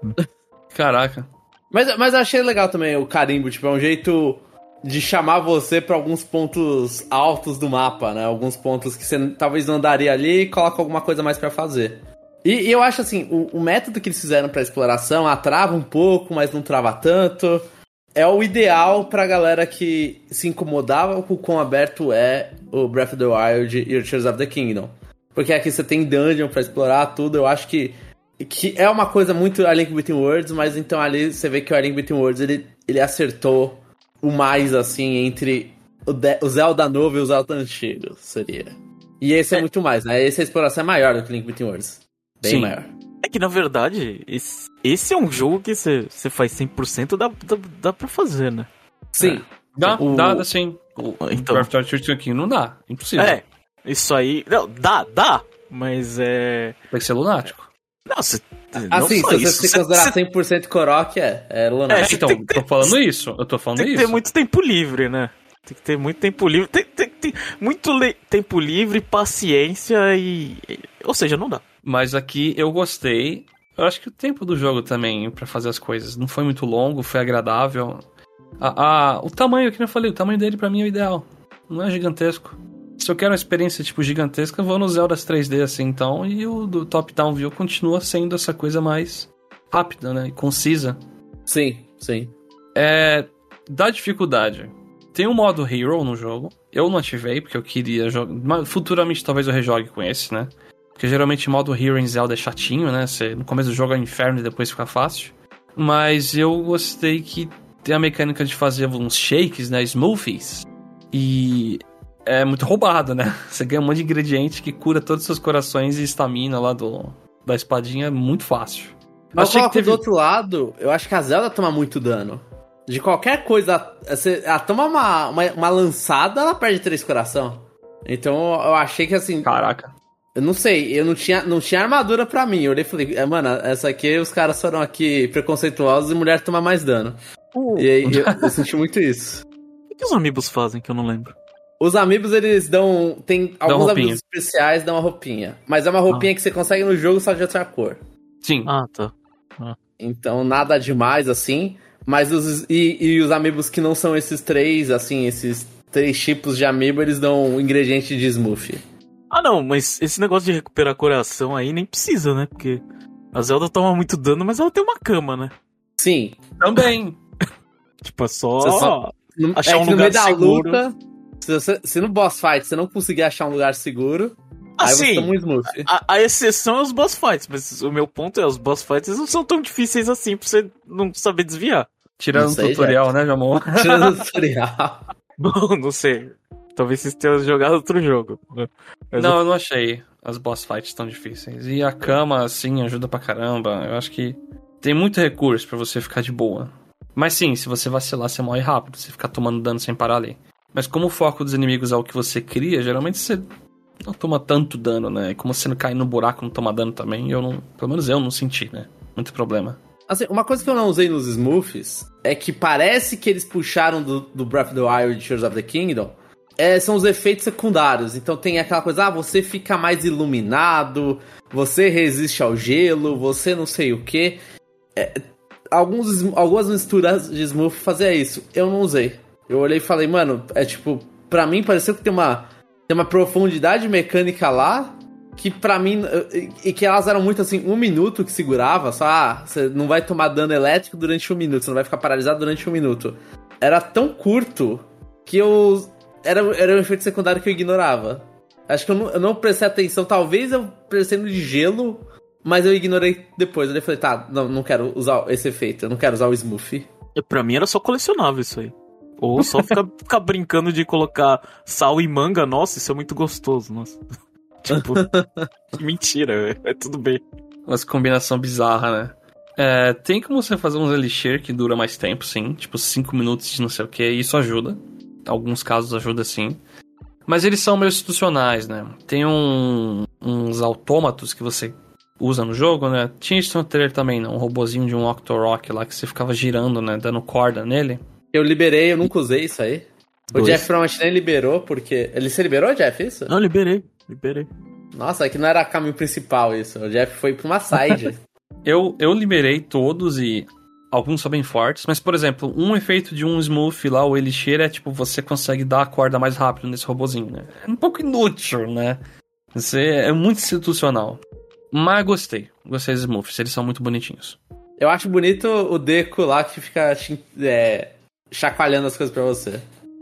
Caraca. Mas, mas eu achei legal também o carimbo, tipo, é um jeito de chamar você pra alguns pontos altos do mapa, né? Alguns pontos que você talvez não andaria ali e coloca alguma coisa mais pra fazer. E, e eu acho assim, o, o método que eles fizeram pra exploração atrava um pouco, mas não trava tanto. É o ideal pra galera que se incomodava com o quão aberto é o Breath of the Wild e o Tears of the Kingdom. Porque aqui você tem dungeon pra explorar tudo, eu acho que, que é uma coisa muito A Link Between Worlds, mas então ali você vê que o A Link Between Worlds ele, ele acertou o mais, assim, entre o, de- o Zelda novo e o Zelda antigo, seria. E esse é, é muito mais, né? Esse a exploração é maior do que Link Between Worlds. Bem Sim. maior. É que, na verdade, esse, esse é um jogo que você faz cem por cento, dá, dá, dá pra fazer, né? Sim. É. Dá, o... dá, dá sim. O, então... Breath of the Wild aqui não dá, impossível. É, isso aí... Não, dá, dá, mas é... Tem que ser lunático. Não, você... Assim, se você se considerar cem por cento Korok, é, é lunático. É, então, eu tô falando isso, eu tô falando isso. Tem que isso. ter muito tempo livre, né? Tem que ter muito tempo livre, tem, tem, tem muito le- tempo livre, paciência e... Ou seja, não dá. Mas aqui eu gostei. Eu acho que o tempo do jogo também pra fazer as coisas não foi muito longo, foi agradável. A, a, o tamanho, que eu falei, o tamanho dele pra mim é o ideal. Não é gigantesco. Se eu quero uma experiência tipo gigantesca, eu vou no Zeldas três D assim então. E o do top-down view continua sendo essa coisa mais rápida, né? E concisa. Sim, sim. É... Da dificuldade. Tem um modo Hero no jogo. Eu não ativei, porque eu queria jogar... Futuramente talvez eu rejogue com esse, né? Porque geralmente o modo Hero em Zelda é chatinho, né? Você, no começo do jogo é um inferno e depois fica fácil. Mas eu gostei que tem a mecânica de fazer uns shakes, né? Smoothies. E é muito roubado, né? Você ganha um monte de ingrediente que cura todos os seus corações e estamina lá do, da espadinha. É muito fácil. Mas eu coloco teve... do outro lado, eu acho que a Zelda toma muito dano. De qualquer coisa, você, ela toma uma, uma, uma lançada, ela perde três coração. Então eu achei que assim... Caraca. Eu não sei, eu não tinha, não tinha armadura pra mim. Eu olhei e falei, é, mano, essa aqui os caras foram aqui preconceituosos e mulher toma mais dano. Uh. E aí eu, eu senti muito isso. O que os amiibos fazem que eu não lembro? Os amiibos, eles dão... Tem Dão alguns roupinha. amiibos especiais, dão uma roupinha. Mas é uma roupinha Ah. que você consegue no jogo só de outra cor. Sim. Ah, tá. Então, nada demais, assim. Mas os... E, e os amiibos que não são esses três, assim, esses três tipos de amiibo, eles dão um ingrediente de Smurf. Ah, não, mas esse negócio de recuperar coração aí nem precisa, né? Porque a Zelda toma muito dano, mas ela tem uma cama, né? Sim. Também. Tipo, é só, Você só- No, achar é um que no lugar meio da seguro. luta, se, você, se no boss fight você não conseguir achar um lugar seguro, aí você Assim, toma um Smurf. a, a exceção é os boss fights, mas o meu ponto é, os boss fights não são tão difíceis assim pra você não saber desviar. Tirando Não o sei, tutorial, né, Jamon? Tirando o tutorial. Bom, não sei. Talvez vocês tenham jogado outro jogo. Né? Mas Não, eu não achei as boss fights tão difíceis. E a cama, assim, ajuda pra caramba. Eu acho que tem muito recurso pra você ficar de boa. Mas sim, se você vacilar, você morre rápido. Você ficar tomando dano sem parar ali. Mas como o foco dos inimigos é o que você cria, geralmente você não toma tanto dano, né? E como você não cai no buraco, não toma dano também, eu não... Pelo menos eu não senti, né? Muito problema. Assim, uma coisa que eu não usei nos Smurfs é que parece que eles puxaram do, do Breath of the Wild e Tears of the Kingdom. É, são os efeitos secundários. Então tem aquela coisa, ah, você fica mais iluminado, você resiste ao gelo, você não sei o que. É, alguns, algumas misturas de Smurf fazia isso. Eu não usei. Eu olhei e falei, mano, é tipo, pra mim pareceu que tem uma, tem uma profundidade mecânica lá que pra mim, e que elas eram muito assim, um minuto que segurava, só, ah, você não vai tomar dano elétrico durante um minuto, você não vai ficar paralisado durante um minuto. Era tão curto que eu, era, era um efeito secundário que eu ignorava. Acho que eu não, eu não prestei atenção, talvez eu prestei no de gelo, mas eu ignorei depois. Eu falei, tá, não, não quero usar esse efeito, eu não quero usar o Smurf. E pra mim era só colecionável isso aí. Ou só ficar, ficar brincando de colocar sal e manga, nossa, isso é muito gostoso, nossa. Tipo, que mentira, é tudo bem. Umas combinação bizarra, né? É, tem como você fazer uns elixir que dura mais tempo, sim. Tipo, cinco minutos de não sei o que, e isso ajuda. Alguns casos ajuda, sim. Mas eles são meio institucionais, né? Tem um, uns autômatos que você usa no jogo, né? Tinha isso no trailer também, né? Um robozinho de um Octorok lá que você ficava girando, né? Dando corda nele. Eu liberei, eu nunca usei isso aí. O Dois. Jeff provavelmente nem liberou, porque... Ele se liberou, Jeff, isso? Não, liberei, liberei. Nossa, é que não era caminho principal isso. O Jeff foi pra uma side. Eu, eu liberei todos e alguns são bem fortes, mas, por exemplo, um efeito de um Smurf lá, o Elixir, é tipo, você consegue dar a corda mais rápido nesse robozinho, né? É um pouco inútil, né? Você é muito institucional. Mas gostei. Gostei dos Smurfs, eles são muito bonitinhos. Eu acho bonito o Deco lá que fica é, chacoalhando as coisas pra você.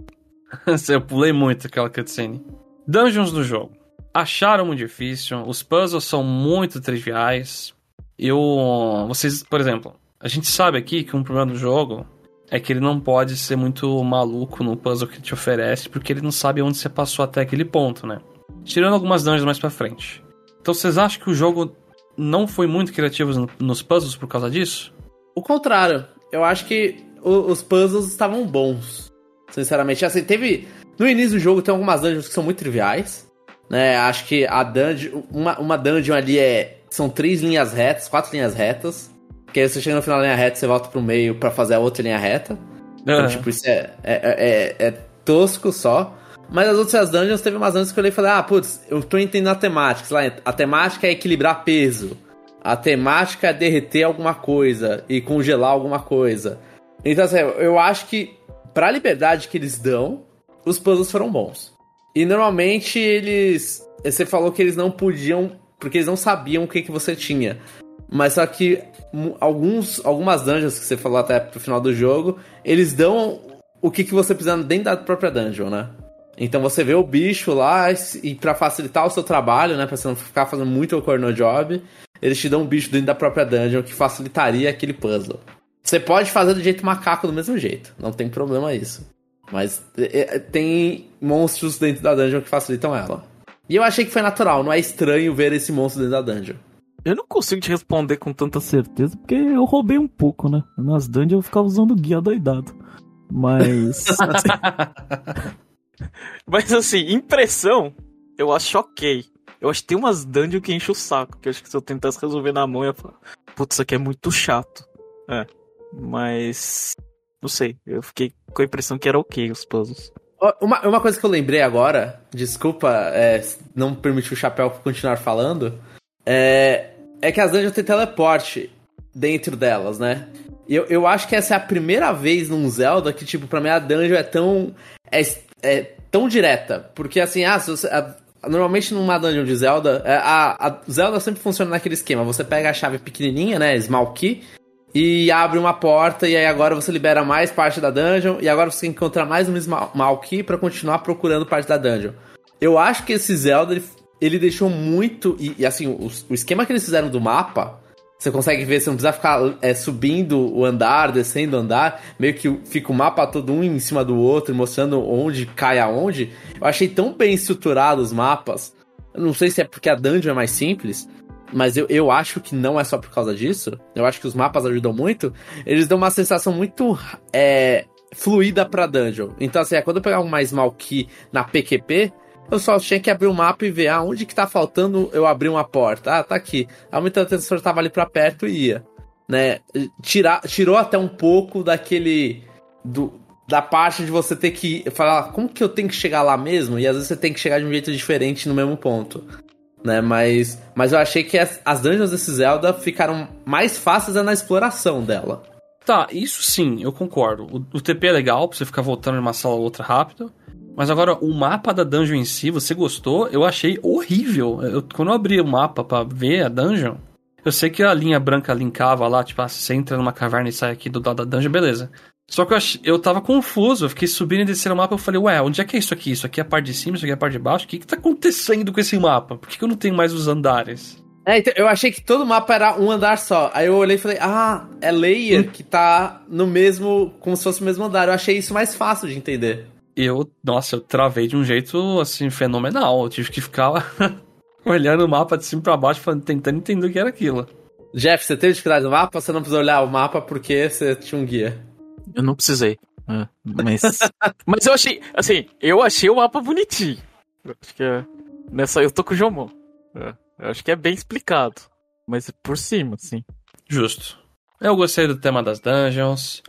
Eu pulei muito aquela cutscene. Dungeons do jogo. Acharam muito difícil, os puzzles são muito triviais. Eu... Vocês, por exemplo, a gente sabe aqui que um problema do jogo é que ele não pode ser muito maluco no puzzle que te oferece, porque ele não sabe onde você passou até aquele ponto, né? Tirando algumas dungeons mais pra frente. Então vocês acham que o jogo não foi muito criativo no- nos puzzles por causa disso? O contrário, eu acho que o- os puzzles estavam bons. Sinceramente, assim, teve... No início do jogo tem algumas dungeons que são muito triviais, né? Acho que a dungeon... Uma, uma dungeon ali é... São três linhas retas, quatro linhas retas. Que aí você chega no final da linha reta, você volta pro meio pra fazer a outra linha reta. Então, Ah. tipo, isso é, é, é, é tosco só. Mas as outras dungeons, teve umas dungeons que eu olhei e falei, ah, putz, eu tô entendendo a temática. Sei lá, a temática é equilibrar peso. A temática é derreter alguma coisa e congelar alguma coisa. Então, assim, eu acho que pra liberdade que eles dão, os puzzles foram bons. E normalmente eles... Você falou que eles não podiam... Porque eles não sabiam o que, que você tinha. Mas só que mu- alguns, algumas dungeons que você falou até pro final do jogo, eles dão o que, que você precisa dentro da própria dungeon, né? Então você vê o bicho lá e pra facilitar o seu trabalho, né? Pra você não ficar fazendo muito o corno job, eles te dão um bicho dentro da própria dungeon que facilitaria aquele puzzle. Você pode fazer do jeito macaco do mesmo jeito, não tem problema isso. Mas é, é, tem monstros dentro da dungeon que facilitam ela. E eu achei que foi natural, não é estranho ver esse monstro dentro da dungeon. Eu não consigo te responder com tanta certeza, porque eu roubei um pouco, né? Nas dungeons eu ficava usando guia doidado. Mas... Mas assim, impressão, eu acho ok. Eu acho que tem umas dungeons que enchem o saco, que eu acho que se eu tentasse resolver na mão, eu ia falar, putz, isso aqui é muito chato. É, mas... Não sei, eu fiquei com a impressão que era ok os puzzles. Uma, uma coisa que eu lembrei agora, desculpa é, não permitir o Chapéu continuar falando, é, é que as dungeons têm teleporte dentro delas, né? E eu, eu acho que essa é a primeira vez num Zelda que, tipo, pra mim a dungeon é tão, é, é tão direta. Porque, assim, ah, se você, a, normalmente numa dungeon de Zelda, a, a Zelda sempre funciona naquele esquema. Você pega a chave pequenininha, né, Small Key, e abre uma porta, e aí agora você libera mais parte da dungeon, e agora você encontra mais um Small Key pra continuar procurando parte da dungeon. Eu acho que esse Zelda, ele, ele deixou muito... E, e assim, o, o esquema que eles fizeram do mapa, você consegue ver, você não precisa ficar é, subindo o andar, descendo o andar, meio que fica o mapa todo um em cima do outro, mostrando onde cai aonde. Eu achei tão bem estruturado os mapas. Eu não sei se é porque a dungeon é mais simples, mas eu, eu acho que não é só por causa disso. Eu acho que os mapas ajudam muito. Eles dão uma sensação muito é, fluida pra dungeon. Então, assim, é, quando eu pegava uma Small Key na P Q P, eu só tinha que abrir o mapa e ver ah, onde que tá faltando eu abrir uma porta. Ah, tá aqui. A muita tensor tava ali pra perto e ia. Né? Tira, tirou até um pouco daquele... Do, da parte de você ter que falar como que eu tenho que chegar lá mesmo? E às vezes você tem que chegar de um jeito diferente no mesmo ponto. Né, mas, mas eu achei que as, as dungeons desse Zelda ficaram mais fáceis na exploração dela. Tá, isso sim, eu concordo. O, o T P é legal pra você ficar voltando de uma sala a outra rápido. Mas agora, o mapa da dungeon em si, você gostou? Eu achei horrível. Eu, quando eu abri o mapa pra ver a dungeon, eu sei que a linha branca linkava lá, tipo, ah, você entra numa caverna e sai aqui do lado da dungeon, beleza. Só que eu, ach... eu tava confuso, eu fiquei subindo e descendo o mapa, eu falei, ué, onde é que é isso aqui? Isso aqui é a parte de cima, isso aqui é a parte de baixo? O que que tá acontecendo com esse mapa? Por que que eu não tenho mais os andares? É, então, eu achei que todo mapa era um andar só. Aí eu olhei e falei, ah, é layer hum. que tá no mesmo, como se fosse o mesmo andar. Eu achei isso mais fácil de entender. Eu, nossa, eu travei de um jeito, assim, fenomenal. Eu tive que ficar olhando o mapa de cima pra baixo, tentando entender o que era aquilo. Jeff, você teve dificuldade no mapa ou você não precisou olhar o mapa porque você tinha um guia? Eu não precisei. É, mas, mas eu achei, assim, eu achei o mapa bonitinho. Eu acho que é, nessa eu tô com o Jomon. É, eu acho que é bem explicado. Mas por cima, assim. Justo. Eu gostei do tema das dungeons.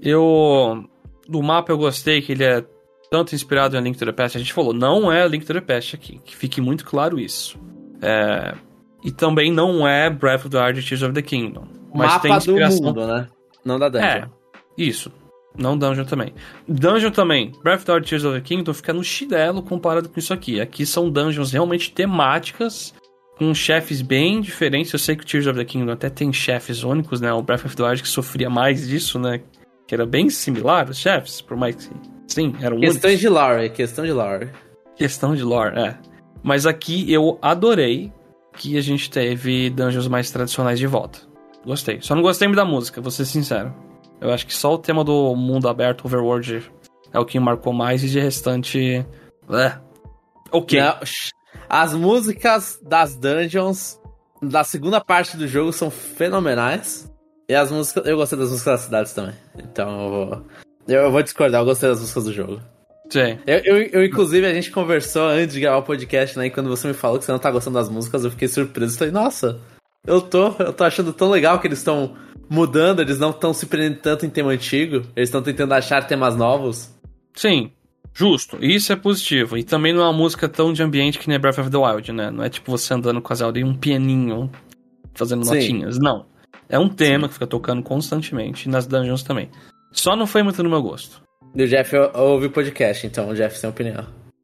Eu... Do mapa eu gostei que ele é tanto inspirado em A Link to the Past. A gente falou, não é A Link to the Past aqui. Que fique muito claro isso. É... E também não é Breath of the Wild e Tears of the Kingdom. Mas mapa tem inspiração... do mundo, né? Não da dungeon. É, isso. Não dungeon também. Dungeon também. Breath of the Wild e Tears of the Kingdom fica no chinelo comparado com isso aqui. Aqui são dungeons realmente temáticas, com chefes bem diferentes. Eu sei que o Tears of the Kingdom até tem chefes únicos, né? O Breath of the Wild que sofria mais disso, né? Que era bem similar, os chefes, por mais que... Sim, eram únicos. Questão de lore, questão de lore. Questão de lore, é. Mas aqui eu adorei que a gente teve dungeons mais tradicionais de volta. Gostei. Só não gostei muito da música, vou ser sincero. Eu acho que só o tema do mundo aberto, Overworld, é o que me marcou mais, e de restante... É. Ok. Não, as músicas das dungeons da segunda parte do jogo são fenomenais. E as músicas... Eu gostei das músicas das cidades também. Então eu vou... Eu vou discordar, eu gostei das músicas do jogo. Sim. Eu, eu, eu, inclusive, a gente conversou antes de gravar o podcast, né? E quando você me falou que você não tá gostando das músicas, eu fiquei surpreso. Eu falei, nossa, eu tô, eu tô achando tão legal que eles estão mudando, eles não estão se prendendo tanto em tema antigo, eles estão tentando achar temas novos. Sim, justo. Isso é positivo. E também não é uma música tão de ambiente que nem Breath of the Wild, né? Não é tipo você andando com a Zelda e um pianinho fazendo Sim. notinhas. Não. É um tema Sim. que fica tocando constantemente, e nas dungeons também. Só não foi muito no meu gosto. E o Jeff ouve o podcast, então o Jeff tem opinião.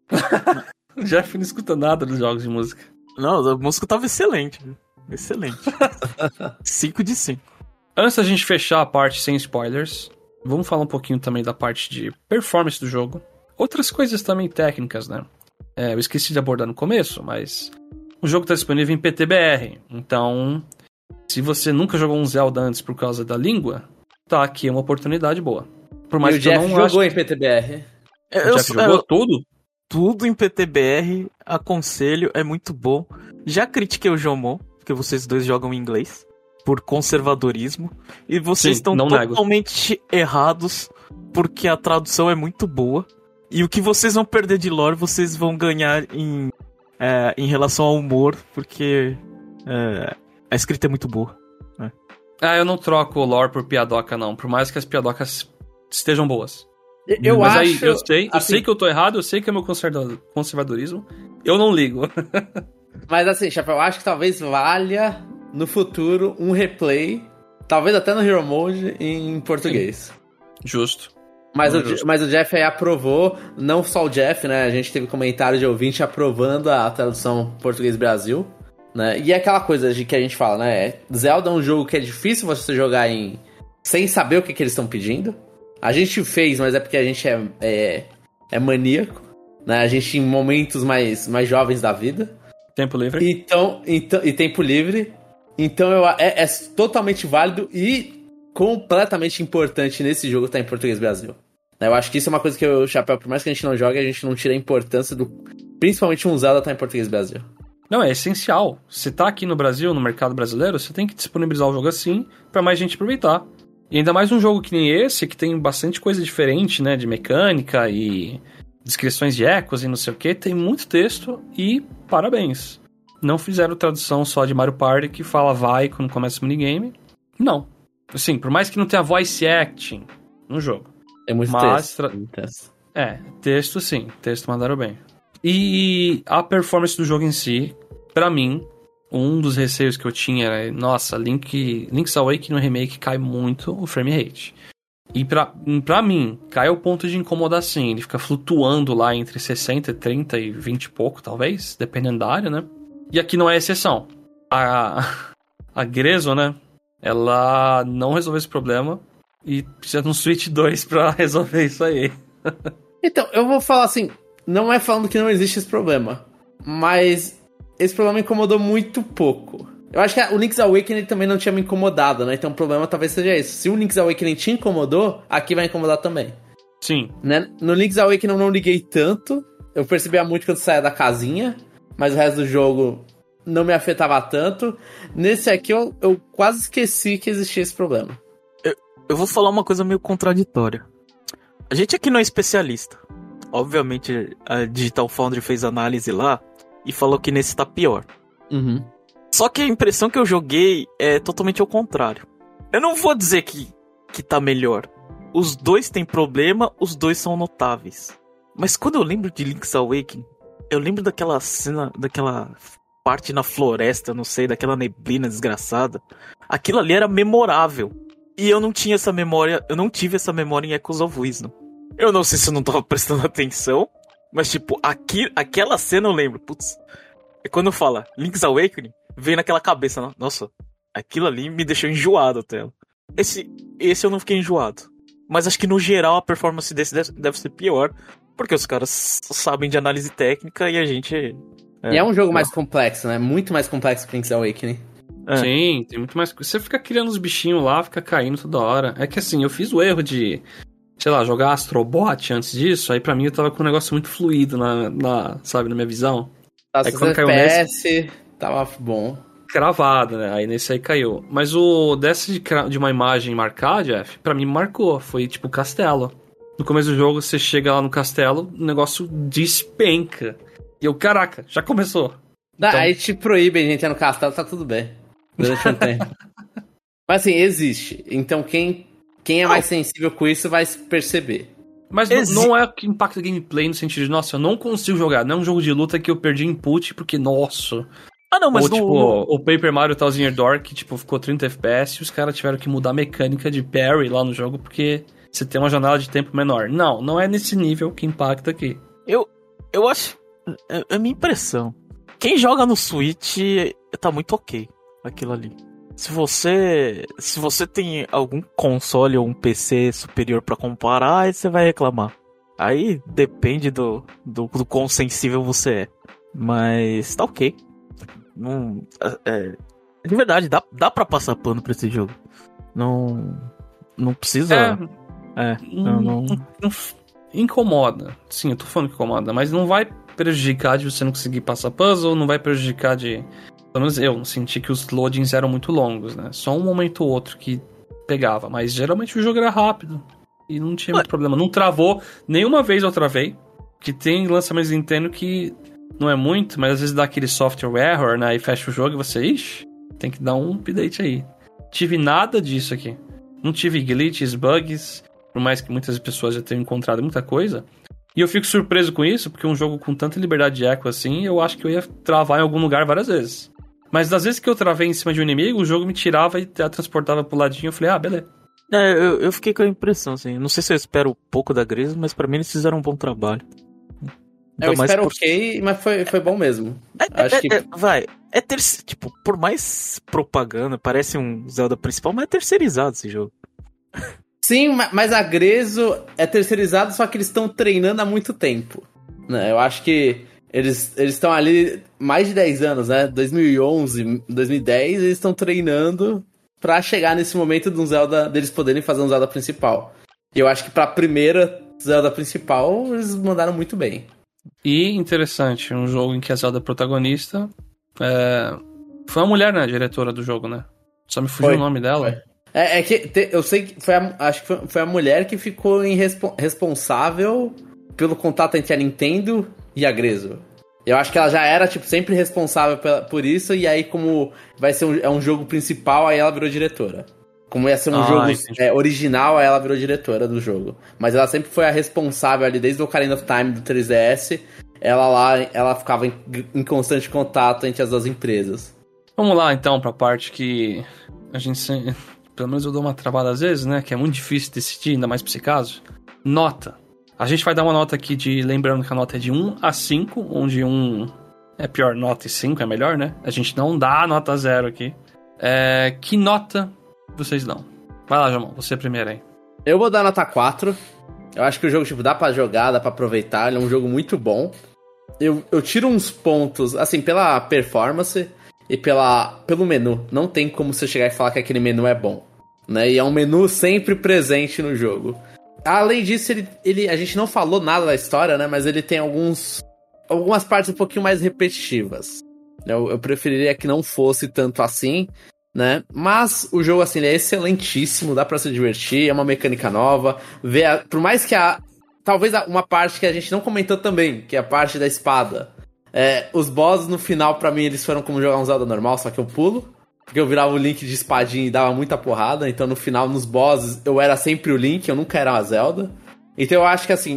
O Jeff não escuta nada dos jogos de música. Não, a música tava excelente. Excelente. cinco de cinco. Antes da gente fechar a parte sem spoilers, vamos falar um pouquinho também da parte de performance do jogo. Outras coisas também técnicas, né? É, eu esqueci de abordar no começo, mas o jogo está disponível em P T B R. Então, se você nunca jogou um Zelda antes por causa da língua, tá aqui uma oportunidade boa. Por mais e o que Jeff eu não jogou acho... em P T B R. O eu, Jeff jogou eu, tudo? Tudo em P T B R, aconselho, é muito bom. Já critiquei o Jomon, porque vocês dois jogam em inglês, por conservadorismo. E vocês Sim, estão totalmente nego. errados, porque a tradução é muito boa. E o que vocês vão perder de lore, vocês vão ganhar em, é, em relação ao humor, porque é, a escrita é muito boa. É. Ah, eu não troco o lore por piadoca, não. Por mais que as piadocas estejam boas. Eu Mas acho... aí, eu sei, eu assim, sei que eu tô errado, eu sei que é meu conserva- conservadorismo, eu não ligo. Mas assim, Chapéu, eu acho que talvez valha no futuro um replay, talvez até no Hero Mode, em português. Justo. Mas Não o, é justo. mas o Jeff aí aprovou, não só o Jeff, né? A gente teve comentário de ouvinte aprovando a tradução português-Brasil, né? E é aquela coisa de que a gente fala, né? Zelda é um jogo que é difícil você jogar em sem saber o que, que eles estão pedindo. A gente fez, mas é porque a gente é, é, é maníaco, né? A gente em momentos mais, mais jovens da vida. Tempo livre. Então, então, e tempo livre. Então eu, é, é totalmente válido e completamente importante nesse jogo estar em português Brasil. Eu acho que isso é uma coisa que o Chapéu, por mais que a gente não jogue, a gente não tira a importância do... Principalmente um Zelda estar em português Brasil. Não, é essencial. Se tá aqui no Brasil, no mercado brasileiro, você tem que disponibilizar o jogo assim pra mais gente aproveitar. E ainda mais um jogo que nem esse, que tem bastante coisa diferente, né? De mecânica e descrições de ecos e não sei o que. Tem muito texto e parabéns. Não fizeram tradução só de Mario Party que fala vai quando começa o minigame. Não. Assim, por mais que não tenha voice acting no jogo. É muito Mas texto. tra- muito texto. É, texto sim. Texto mandaram bem. E a performance do jogo em si, pra mim, um dos receios que eu tinha era, nossa, Link, Link's Awakening no remake cai muito o frame rate. E pra, pra mim, cai ao ponto de incomodar sim. Ele fica flutuando lá entre sessenta, trinta e vinte e pouco, talvez, dependendo da área, né? E aqui não é exceção. A, a Grezzo, né? Ela não resolveu esse problema e precisa de um Switch dois pra resolver isso aí. Então, eu vou falar assim, não é falando que não existe esse problema, mas esse problema me incomodou muito pouco. Eu acho que o Link's Awakening também não tinha me incomodado, né? Então o problema talvez seja esse. Se o Link's Awakening te incomodou, aqui vai incomodar também. Sim. Né? No Link's Awakening eu não liguei tanto, eu percebia muito quando saía da casinha, mas o resto do jogo não me afetava tanto. Nesse aqui eu, eu quase esqueci que existia esse problema. Eu, eu vou falar uma coisa meio contraditória. A gente aqui não é especialista. Obviamente a Digital Foundry fez análise lá e falou que nesse tá pior. Uhum. Só que a impressão que eu joguei é totalmente ao contrário. Eu não vou dizer que, que tá melhor. Os dois têm problema, os dois são notáveis. Mas quando eu lembro de Link's Awakening, eu lembro daquela cena, daquela parte na floresta, não sei, daquela neblina desgraçada. Aquilo ali era memorável. E eu não tinha essa memória, eu não tive essa memória em Echoes of Wisdom. Eu não sei se eu não tava prestando atenção, mas tipo, aqui, aquela cena eu lembro, putz. É quando fala Link's Awakening, vem naquela cabeça, nossa, aquilo ali me deixou enjoado até. Esse, esse eu não fiquei enjoado. Mas acho que no geral a performance desse deve, deve ser pior, porque os caras sabem de análise técnica e a gente... É, e é um jogo mais complexo, né? Muito mais complexo que Link's Awakening. É. Sim, tem muito mais coisa. Você fica criando os bichinhos lá, fica caindo toda hora. É que assim, eu fiz o erro de, sei lá, jogar Astrobot antes disso, aí pra mim eu tava com um negócio muito fluido na, na sabe, na minha visão. Tá, Aí quando caiu F P S, nesse, tava bom. cravado, né? Aí nesse aí caiu. Mas o desse de, cra- de uma imagem marcar, Jeff, pra mim marcou. Foi tipo castelo. No começo do jogo, você chega lá no castelo, o negócio despenca. E eu, caraca, já começou. Dá, Então- aí te proíbem de entrar no castelo, tá tudo bem. Durante um tempo. Mas assim, existe. Então quem, quem é mais sensível com isso vai perceber. Mas não- Exi- não é que impacta o gameplay no sentido de, nossa, eu não consigo jogar. Não é um jogo de luta que eu perdi input porque, nossa. Ah não, mas Ou no, tipo, no- o Paper Mario Thousand Year Door, que tipo, ficou trinta F P S e os caras tiveram que mudar a mecânica de parry lá no jogo porque você tem uma janela de tempo menor. Não, não é nesse nível que impacta aqui. eu, eu acho... É, é a minha impressão. Quem joga no Switch tá muito ok, aquilo ali. Se você, se você tem algum console ou um P C superior pra comparar, aí você vai reclamar. Aí depende do, do, do quão sensível você é. Mas tá ok. Não, é, é, de verdade, dá, dá pra passar pano pra esse jogo. Não, não precisa... É, não, não... não- não f- incomoda. Sim, eu tô falando que incomoda, mas não vai prejudicar de você não conseguir passar puzzle, não vai prejudicar de... Pelo menos eu não senti que os loadings eram muito longos, né? Só um momento ou outro que pegava, mas geralmente o jogo era rápido e não tinha muito problema. Não travou, nenhuma vez eu travei, que tem lançamentos de Nintendo que não é muito, mas às vezes dá aquele software error, né? E fecha o jogo e você, ixi, tem que dar um update aí. Tive nada disso aqui. Não tive glitches, bugs. por mais que muitas pessoas já tenham encontrado muita coisa. E eu fico surpreso com isso, porque um jogo com tanta liberdade de eco assim, eu acho que eu ia travar em algum lugar várias vezes. Mas das vezes que eu travei em cima de um inimigo, o jogo me tirava e transportava pro ladinho, eu falei, ah, beleza. É, eu, eu fiquei com a impressão, assim, não sei se eu espero pouco da Grezzo, mas pra mim eles fizeram um bom trabalho. Eu Então, espero por... ok, mas foi, foi bom mesmo. É, Acho é, que... é, vai, é ter... tipo, por mais propaganda, parece um Zelda principal, mas é terceirizado esse jogo. Sim, mas a Grezzo é terceirizada, só que eles estão treinando há muito tempo. Né? Eu acho que eles estão ali mais de dez anos, né? dois mil e onze, dois mil e dez, eles estão treinando pra chegar nesse momento de um Zelda, deles poderem fazer um Zelda principal. E eu acho que pra primeira Zelda principal, eles mandaram muito bem. E interessante, um jogo em que a Zelda é protagonista. É... Foi a mulher, né? A diretora do jogo, né? Só me fugiu Foi, o nome dela. Foi. É, é que te, eu sei que foi a, acho que foi, foi a mulher que ficou em respo, responsável pelo contato entre a Nintendo e a Grezzo. Eu acho que ela já era, tipo, sempre responsável pela, por isso, e aí como vai ser um, é um jogo principal, aí ela virou diretora. Como ia ser um ah, jogo é, original, aí ela virou diretora do jogo. Mas ela sempre foi a responsável ali, desde o Ocarina of Time do três D S, ela lá, ela ficava em, em constante contato entre as duas empresas. Vamos lá, então, pra parte que a gente sempre... Pelo menos eu dou uma travada às vezes, né? Que é muito difícil decidir, ainda mais pra esse caso. Nota. A gente vai dar uma nota aqui de... Lembrando que a nota é de um a cinco, onde um é pior nota e cinco é melhor, né? A gente não dá nota zero aqui. É... Que nota vocês dão? Vai lá, Jamão. Você primeiro aí. Eu vou dar nota quatro. Eu acho que o jogo, tipo, dá pra jogar, dá pra aproveitar. Ele é um jogo muito bom. Eu, eu tiro uns pontos, assim, pela performance... E pela, pelo menu. Não tem como você chegar e falar que aquele menu é bom. Né? E é um menu sempre presente no jogo. Além disso, ele, ele, a gente não falou nada da história, né? Mas ele tem alguns algumas partes um pouquinho mais repetitivas. Eu, eu preferiria que não fosse tanto assim, né? Mas o jogo, assim, ele é excelentíssimo. Dá pra se divertir, é uma mecânica nova. Vê a, por mais que a... Talvez uma parte que a gente não comentou também, que é a parte da espada. É, os bosses no final, pra mim, eles foram como jogar um Zelda normal, só que eu pulo. Porque eu virava o Link de espadinha e dava muita porrada. Então no final, nos bosses, eu era sempre o Link, eu nunca era a Zelda. Então eu acho que assim,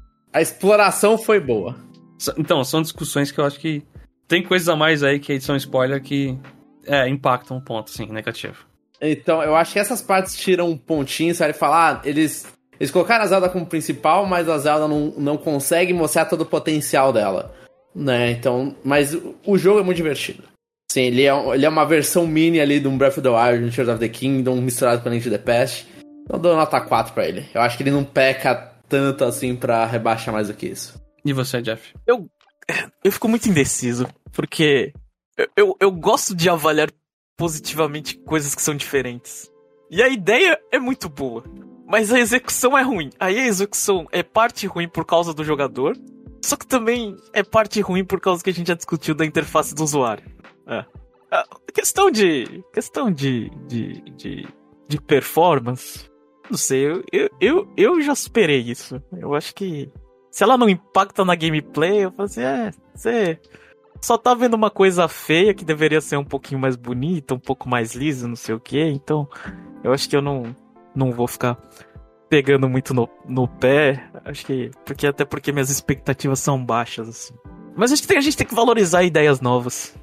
a exploração foi boa. Então, são discussões que eu acho que tem coisas a mais aí que são spoiler que é, impactam um ponto, assim, negativo. Então eu acho que essas partes tiram um pontinho, você vai falar, ah, eles, eles colocaram a Zelda como principal, mas a Zelda não, não consegue mostrar todo o potencial dela. Né, então, mas o jogo é muito divertido. Sim, ele é, ele é uma versão mini ali de um Breath of the Wild, um Tears of the Kingdom, misturado com a Link to the Past. Então eu dou nota quatro pra ele. Eu acho que ele não peca tanto assim pra rebaixar mais do que isso. E você, Jeff? Eu, eu fico muito indeciso, porque eu, eu, eu gosto de avaliar positivamente coisas que são diferentes. E a ideia é muito boa, mas a execução é ruim. Aí a execução é parte ruim por causa do jogador, só que também é parte ruim por causa que a gente já discutiu da interface do usuário. É. A questão de. Questão de. de. de, de performance. Não sei, eu, eu, eu, eu já superei isso. Eu acho que. Se ela não impacta na gameplay, eu falo assim, é. Você só tá vendo uma coisa feia que deveria ser um pouquinho mais bonita, um pouco mais lisa, não sei o que. Então, eu acho que eu não, não vou ficar pegando muito no, no pé, acho que, porque até porque minhas expectativas são baixas, assim. Mas a gente tem, a gente tem que valorizar ideias novas.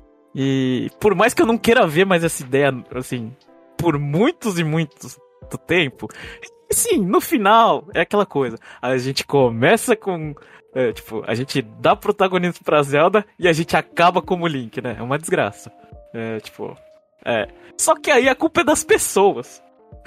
E por mais que eu não queira ver mais essa ideia, assim, por muitos e muitos do tempo, sim, no final é aquela coisa. A gente começa com, é, tipo, a gente dá protagonismo pra Zelda e a gente acaba como Link, né? É uma desgraça. É, tipo, é. Só que aí a culpa é das pessoas.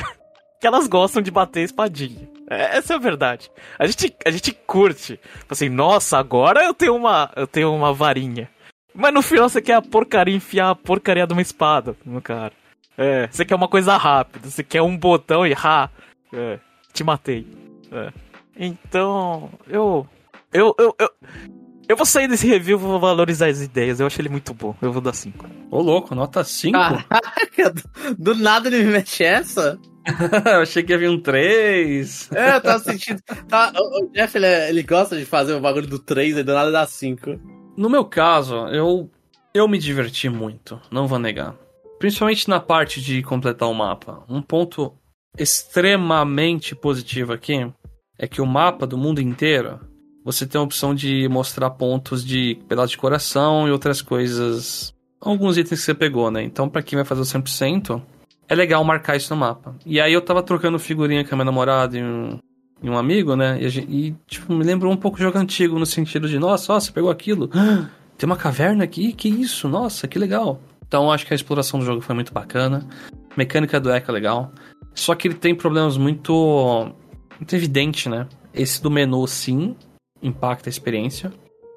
Que elas gostam de bater espadinha. Essa é a verdade. A gente, a gente curte. Assim, nossa, agora eu tenho uma, eu tenho uma varinha. Mas no final você quer a porcaria, enfiar a porcaria de uma espada no cara. É, você quer uma coisa rápida. Você quer um botão e ha, é, te matei. É. Então, eu, eu, eu, eu, eu vou sair desse review, vou valorizar as ideias. Eu acho ele muito bom. Eu vou dar cinco. Ô, louco, nota cinco? Caraca, do nada ele me mete essa? Eu achei que ia vir um três. É, eu tava sentindo. Tá, o Jeff, ele, é, ele gosta de fazer o bagulho do três e do nada dá cinco. No meu caso, eu, eu me diverti muito, não vou negar. Principalmente na parte de completar o mapa. Um ponto extremamente positivo aqui é que o mapa do mundo inteiro, você tem a opção de mostrar pontos de pedaço de coração e outras coisas, alguns itens que você pegou, né? Então, pra quem vai fazer o cem por cento, é legal marcar isso no mapa. E aí eu tava trocando figurinha com a minha namorada e um, e um amigo, né? E, a gente, e, tipo, me lembrou um pouco o jogo antigo, no sentido de, nossa, ó, você pegou aquilo? Ah, tem uma caverna aqui? Que isso? Nossa, que legal. Então, acho que a exploração do jogo foi muito bacana. A mecânica do Eka é legal. Só que ele tem problemas muito, muito evidentes, né? Esse do menu, sim, impacta a experiência.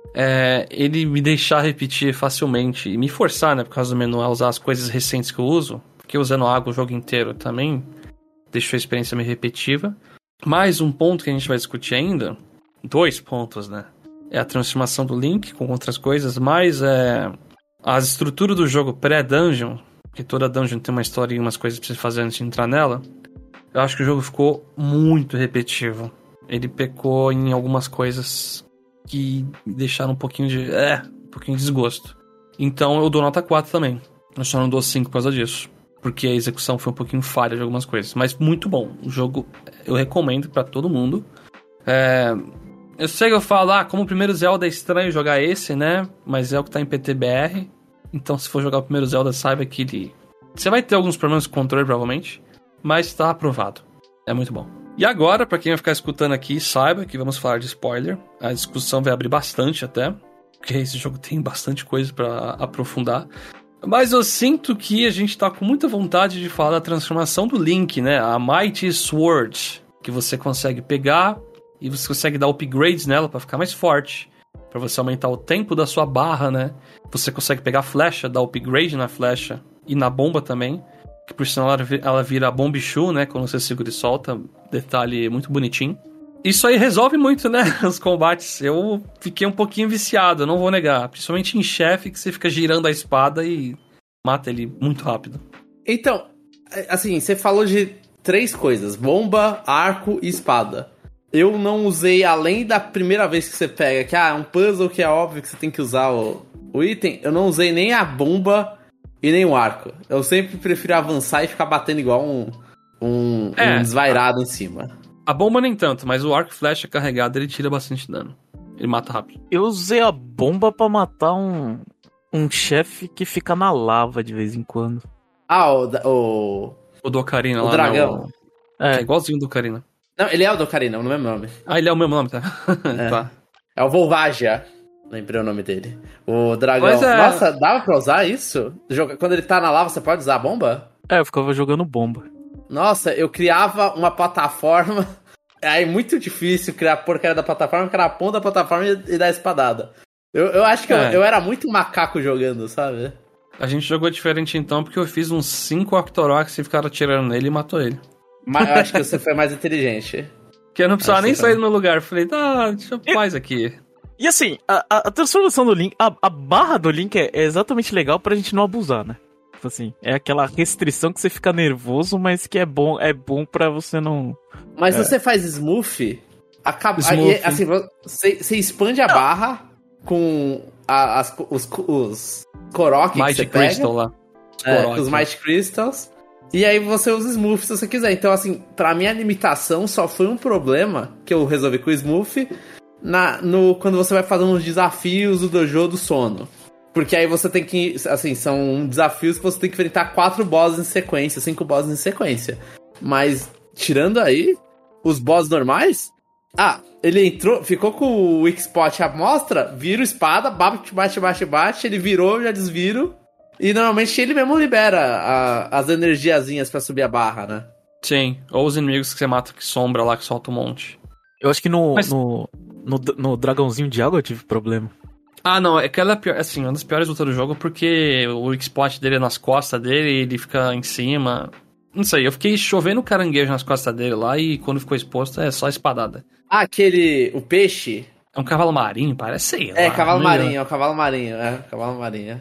É, ele me deixar repetir facilmente e me forçar, né, por causa do menu, a usar as coisas recentes que eu uso, porque usando água o jogo inteiro também deixou a experiência meio repetitiva. Mais um ponto que a gente vai discutir ainda, dois pontos, né? É a transformação do Link com outras coisas, mas é as estruturas do jogo pré-dungeon, porque toda dungeon tem uma história e umas coisas pra você fazer antes de entrar nela. Eu acho que o jogo ficou muito repetitivo. Ele pecou em algumas coisas que me deixaram um pouquinho de... É, um pouquinho de desgosto. Então eu dou nota quatro também. Eu só não dou cinco por causa disso. Porque a execução foi um pouquinho falha de algumas coisas. Mas muito bom. O jogo eu recomendo pra todo mundo. É... Eu sei que eu falo, ah, como o primeiro Zelda é estranho jogar esse, né? Mas é o que tá em P T B R. Então se for jogar o primeiro Zelda, saiba que ele... Você vai ter alguns problemas com o controle, provavelmente. Mas tá aprovado. É muito bom. E agora, pra quem vai ficar escutando aqui, saiba que vamos falar de spoiler. A discussão vai abrir bastante até, porque esse jogo tem bastante coisa pra aprofundar. Mas eu sinto que a gente tá com muita vontade de falar da transformação do Link, né? A Mighty Sword, que você consegue pegar e você consegue dar upgrades nela pra ficar mais forte, pra você aumentar o tempo da sua barra, né? Você consegue pegar a flecha, dar upgrade na flecha e na bomba também. Que por sinal ela vira Bombichu, né? Quando você segura e solta. Detalhe muito bonitinho. Isso aí resolve muito, né? Os combates. Eu fiquei um pouquinho viciado, não vou negar. Principalmente em chefe, que você fica girando a espada e mata ele muito rápido. Então, assim, você falou de três coisas. Bomba, arco e espada. Eu não usei, além da primeira vez que você pega, que ah, é um puzzle que é óbvio que você tem que usar o, o item. Eu não usei nem a bomba... E nem o arco. Eu sempre prefiro avançar e ficar batendo igual um, um, é, um desvairado a, em cima. A bomba nem tanto, mas o arco e flecha carregado ele tira bastante dano. Ele mata rápido. Eu usei a bomba pra matar um, um chefe que fica na lava de vez em quando. Ah, o... O, o do Ocarina lá. O dragão. Não, é. é igualzinho do Ocarina. Não, ele é o do Ocarina, é o mesmo nome. Ah, ele é o mesmo nome, tá? É, tá. É o Volvagia. Lembrei o nome dele. O dragão. É... Nossa, dava pra usar isso? Quando ele tá na lava, você pode usar a bomba? É, eu ficava jogando bomba. Nossa, eu criava uma plataforma. Aí muito difícil criar a porcaria da plataforma, que era a ponta da plataforma e dar espadada. Eu, eu acho que é. eu, eu era muito macaco jogando, sabe? A gente jogou diferente então, porque eu fiz uns cinco Octoroks e ficaram atirando nele e matou ele. Mas eu acho que você foi mais inteligente. Que eu não precisava nem sair foi... do meu lugar. Falei, tá, deixa eu mais aqui. E assim, a, a transformação do Link, a, a barra do Link é, é exatamente legal pra gente não abusar, né? Tipo assim, é aquela restrição que você fica nervoso, mas que é bom, é bom pra você não... Mas é. você faz smooth, acaba, aí, assim, você, você expande a não. barra com a, as, os, os Korok que você pega. Crystal lá. Os, é, os Might Crystals. E aí você usa smooth se você quiser. Então assim, pra minha limitação só foi um problema que eu resolvi com o smooth... Na, no, quando você vai fazendo os desafios do dojo do sono. Porque aí você tem que... Assim, são desafios que você tem que enfrentar quatro bosses em sequência, cinco bosses em sequência. Mas, tirando aí, os bosses normais... Ah, ele entrou, ficou com o weak spot à mostra, vira o espada, bate, bate, bate, bate, ele virou, já desviro. E normalmente ele mesmo libera a, as energiazinhas pra subir a barra, né? Sim, ou os inimigos que você mata que sombra lá, que solta um monte. Eu acho que no... Mas... no... No, no dragãozinho de água eu tive problema. Ah, não, é que ela é pior, assim, uma das piores lutas do jogo, porque o weak spot dele é nas costas dele, ele fica em cima. Não sei, eu fiquei chovendo caranguejo nas costas dele lá e quando ficou exposto é só espadada. Ah, aquele. O peixe? É um cavalo marinho, parece, sei lá. É, cavalo meio... marinho, é um cavalo marinho, é, cavalo marinho.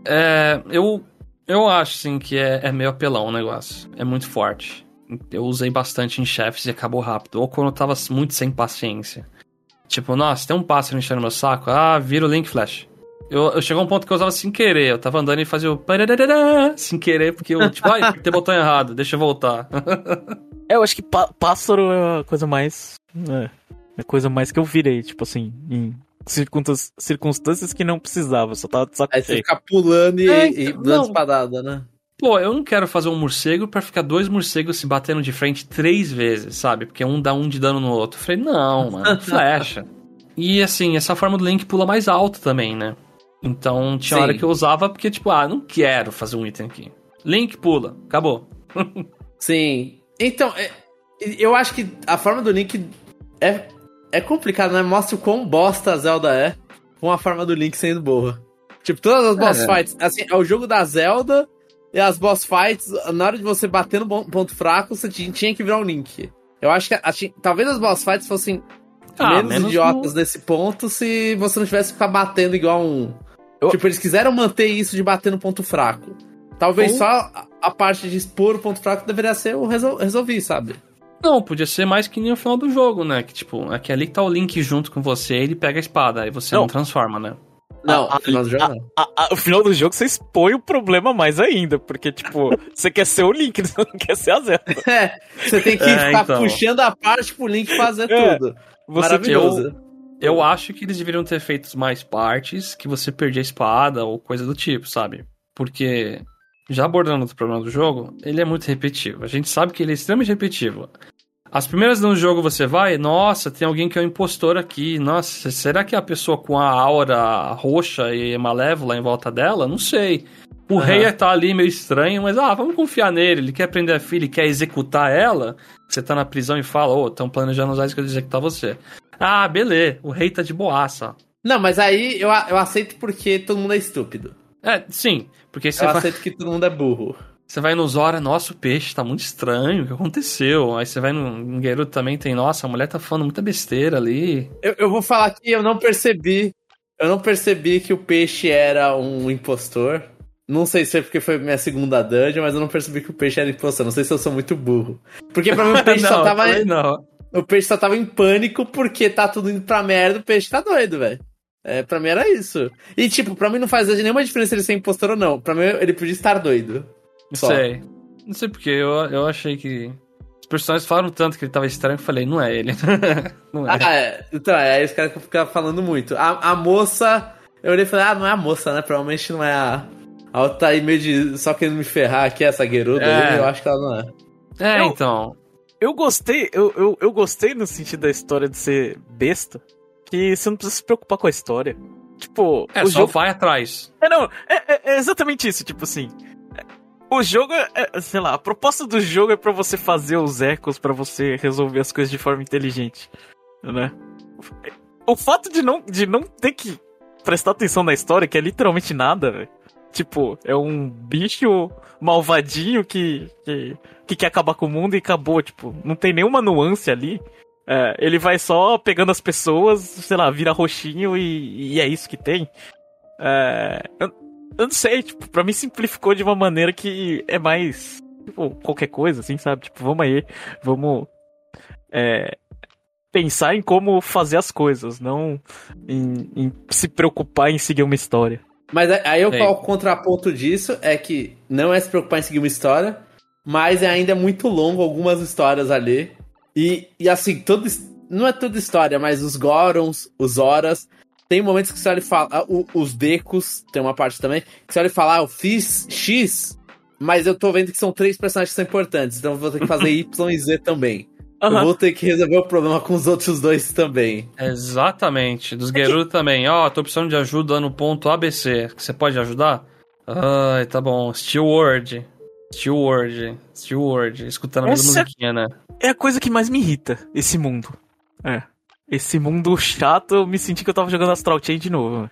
É, eu, eu acho, assim, que é, é meio apelão o negócio. É muito forte. Eu usei bastante em chefes e acabou rápido. Ou quando eu tava muito sem paciência. Tipo, nossa, tem um pássaro enchendo meu saco. Ah, vira o Link Flash. Eu, eu chegou um ponto que eu usava sem querer. Eu tava andando e fazia o pararará, sem querer, porque eu, tipo, ai, tem botão errado, deixa eu voltar. É, eu acho que pá- pássaro é a coisa mais. É, é a coisa mais que eu virei, tipo assim, em circunstâncias, circunstâncias que não precisava, só tava de saco Aí você cheio. fica pulando e, É, e então, dando não. espadada, né? Pô, eu não quero fazer um morcego pra ficar dois morcegos se batendo de frente três vezes, sabe? Porque um dá um de dano no outro. Eu falei, não, mano, flecha. E assim, essa forma do Link pula mais alto também, né? Então tinha Sim. hora que eu usava porque, tipo, ah, não quero fazer um item aqui. Link pula, acabou. Sim. Então, é- eu acho que a forma do Link é, é complicado, né? Mostra o quão bosta a Zelda é com a forma do Link sendo boa. Tipo, todas as boss É. fights, assim, é o jogo da Zelda e as boss fights, na hora de você bater no bon- ponto fraco, você tinha tinha que virar um Link. Eu acho que assim, talvez as boss fights fossem Ah, menos, menos idiotas no- nesse ponto se você não tivesse que ficar batendo igual um... Eu- Tipo, eles quiseram manter isso de bater no ponto fraco. Talvez Ou- só a, a parte de expor o ponto fraco deveria ser o resol- resolver, sabe? Não, podia ser mais que nem o final do jogo, né? Que tipo, é que ali que tá o Link junto com você, ele pega a espada, aí você não, Não. transforma, né? Não, Ah, no final do jogo ah, não. A- a- o final do jogo você expõe o problema mais ainda, porque, tipo, você quer ser o Link, você não quer ser a Zelda. É, você tem que É, ficar então. puxando a parte pro Link fazer É. tudo. Você, Maravilhoso. Eu acho que eles deveriam ter feito mais partes que você perdia a espada ou coisa do tipo, sabe? Porque, já abordando outro problema do jogo, ele é muito repetitivo. A gente sabe que ele é extremamente repetitivo. As primeiras no jogo você vai, nossa, tem alguém que é um impostor aqui. Nossa, será que é a pessoa com a aura roxa e malévola em volta dela? Não sei. O Aham. rei tá ali meio estranho, mas ah, vamos confiar nele. Ele quer prender a filha, ele quer executar ela. Você tá na prisão e fala, ô, estão planejando usar isso que eu executar você. Ah, beleza, o rei tá de boaça. Não, mas aí eu, a- eu aceito porque todo mundo é estúpido. É, sim, porque você Eu vai, aceito que todo mundo é burro. você vai no Zora, nossa, o peixe tá muito estranho, o que aconteceu? Aí você vai no, no Gerudo também, tem, nossa, a mulher tá falando muita besteira ali. Eu, eu vou falar que eu não percebi. Eu não percebi que o peixe era um impostor. Não sei se é porque foi minha segunda dungeon, mas eu não percebi que o peixe era impostor. Não sei se eu sou muito burro. Porque pra mim o peixe não, só tava. também não. O peixe só tava em pânico porque tá tudo indo pra merda, o peixe tá doido, velho. É, pra mim era isso. E, tipo, pra mim não faz nenhuma diferença ele ser impostor ou não. Pra mim ele podia estar doido. Não Só. sei. Não sei porque, eu, eu achei que... Os personagens falaram tanto que ele tava estranho que eu falei, não é ele. não é. Ah, é. Então, é aí os caras ficam falando muito. A, a moça, eu olhei e falei, ah, não é a moça, né? Provavelmente não é a. A outra tá aí meio de só querendo me ferrar aqui, essa Gerudo, É. aí, eu acho que ela não é. É, Eu- então... Eu gostei, eu, eu, eu gostei no sentido da história de ser besta, que você não precisa se preocupar com a história. Tipo, É, o só jogo... vai atrás. É, não, é, é- é exatamente isso, tipo assim. é, O jogo, é, é, sei lá, a proposta do jogo é pra você fazer os ecos, pra você resolver as coisas de forma inteligente, né? O fato de não, de não ter que prestar atenção na história, que é literalmente nada, velho. Tipo, é um bicho malvadinho que, que, que quer acabar com o mundo e acabou, tipo, não tem nenhuma nuance ali. É, ele vai só pegando as pessoas, sei lá, vira roxinho e, e é isso que tem. É, eu, eu não sei, tipo, pra mim simplificou de uma maneira que é mais, tipo, qualquer coisa, assim, sabe? Tipo, vamos aí, vamos é, pensar em como fazer as coisas, não em, em se preocupar em seguir uma história. Mas aí eu Sim. coloco o contraponto disso, é que não é se preocupar em seguir uma história, mas é ainda muito longo algumas histórias ali. E, e assim, todo, não é toda história, mas os Gorons, os Horas, tem momentos que você olha e fala, ah, o- os Decos, tem uma parte também, que você olha e fala, ah, eu fiz X, mas eu tô vendo que são três personagens que são importantes, então eu vou ter que fazer Y e Z também. Eu Aham. vou ter que resolver o problema com os outros dois também. Exatamente. Dos Gerudo também. Ó, tô precisando de ajuda no ponto A B C. Você pode ajudar? Ai, tá bom. Steel Word. Steel Word. Steel Word. Escutando a mesma Essa- musiquinha, né? É a coisa que mais me irrita, esse mundo. É. Esse mundo chato, eu me senti que eu tava jogando Astral Chain de novo.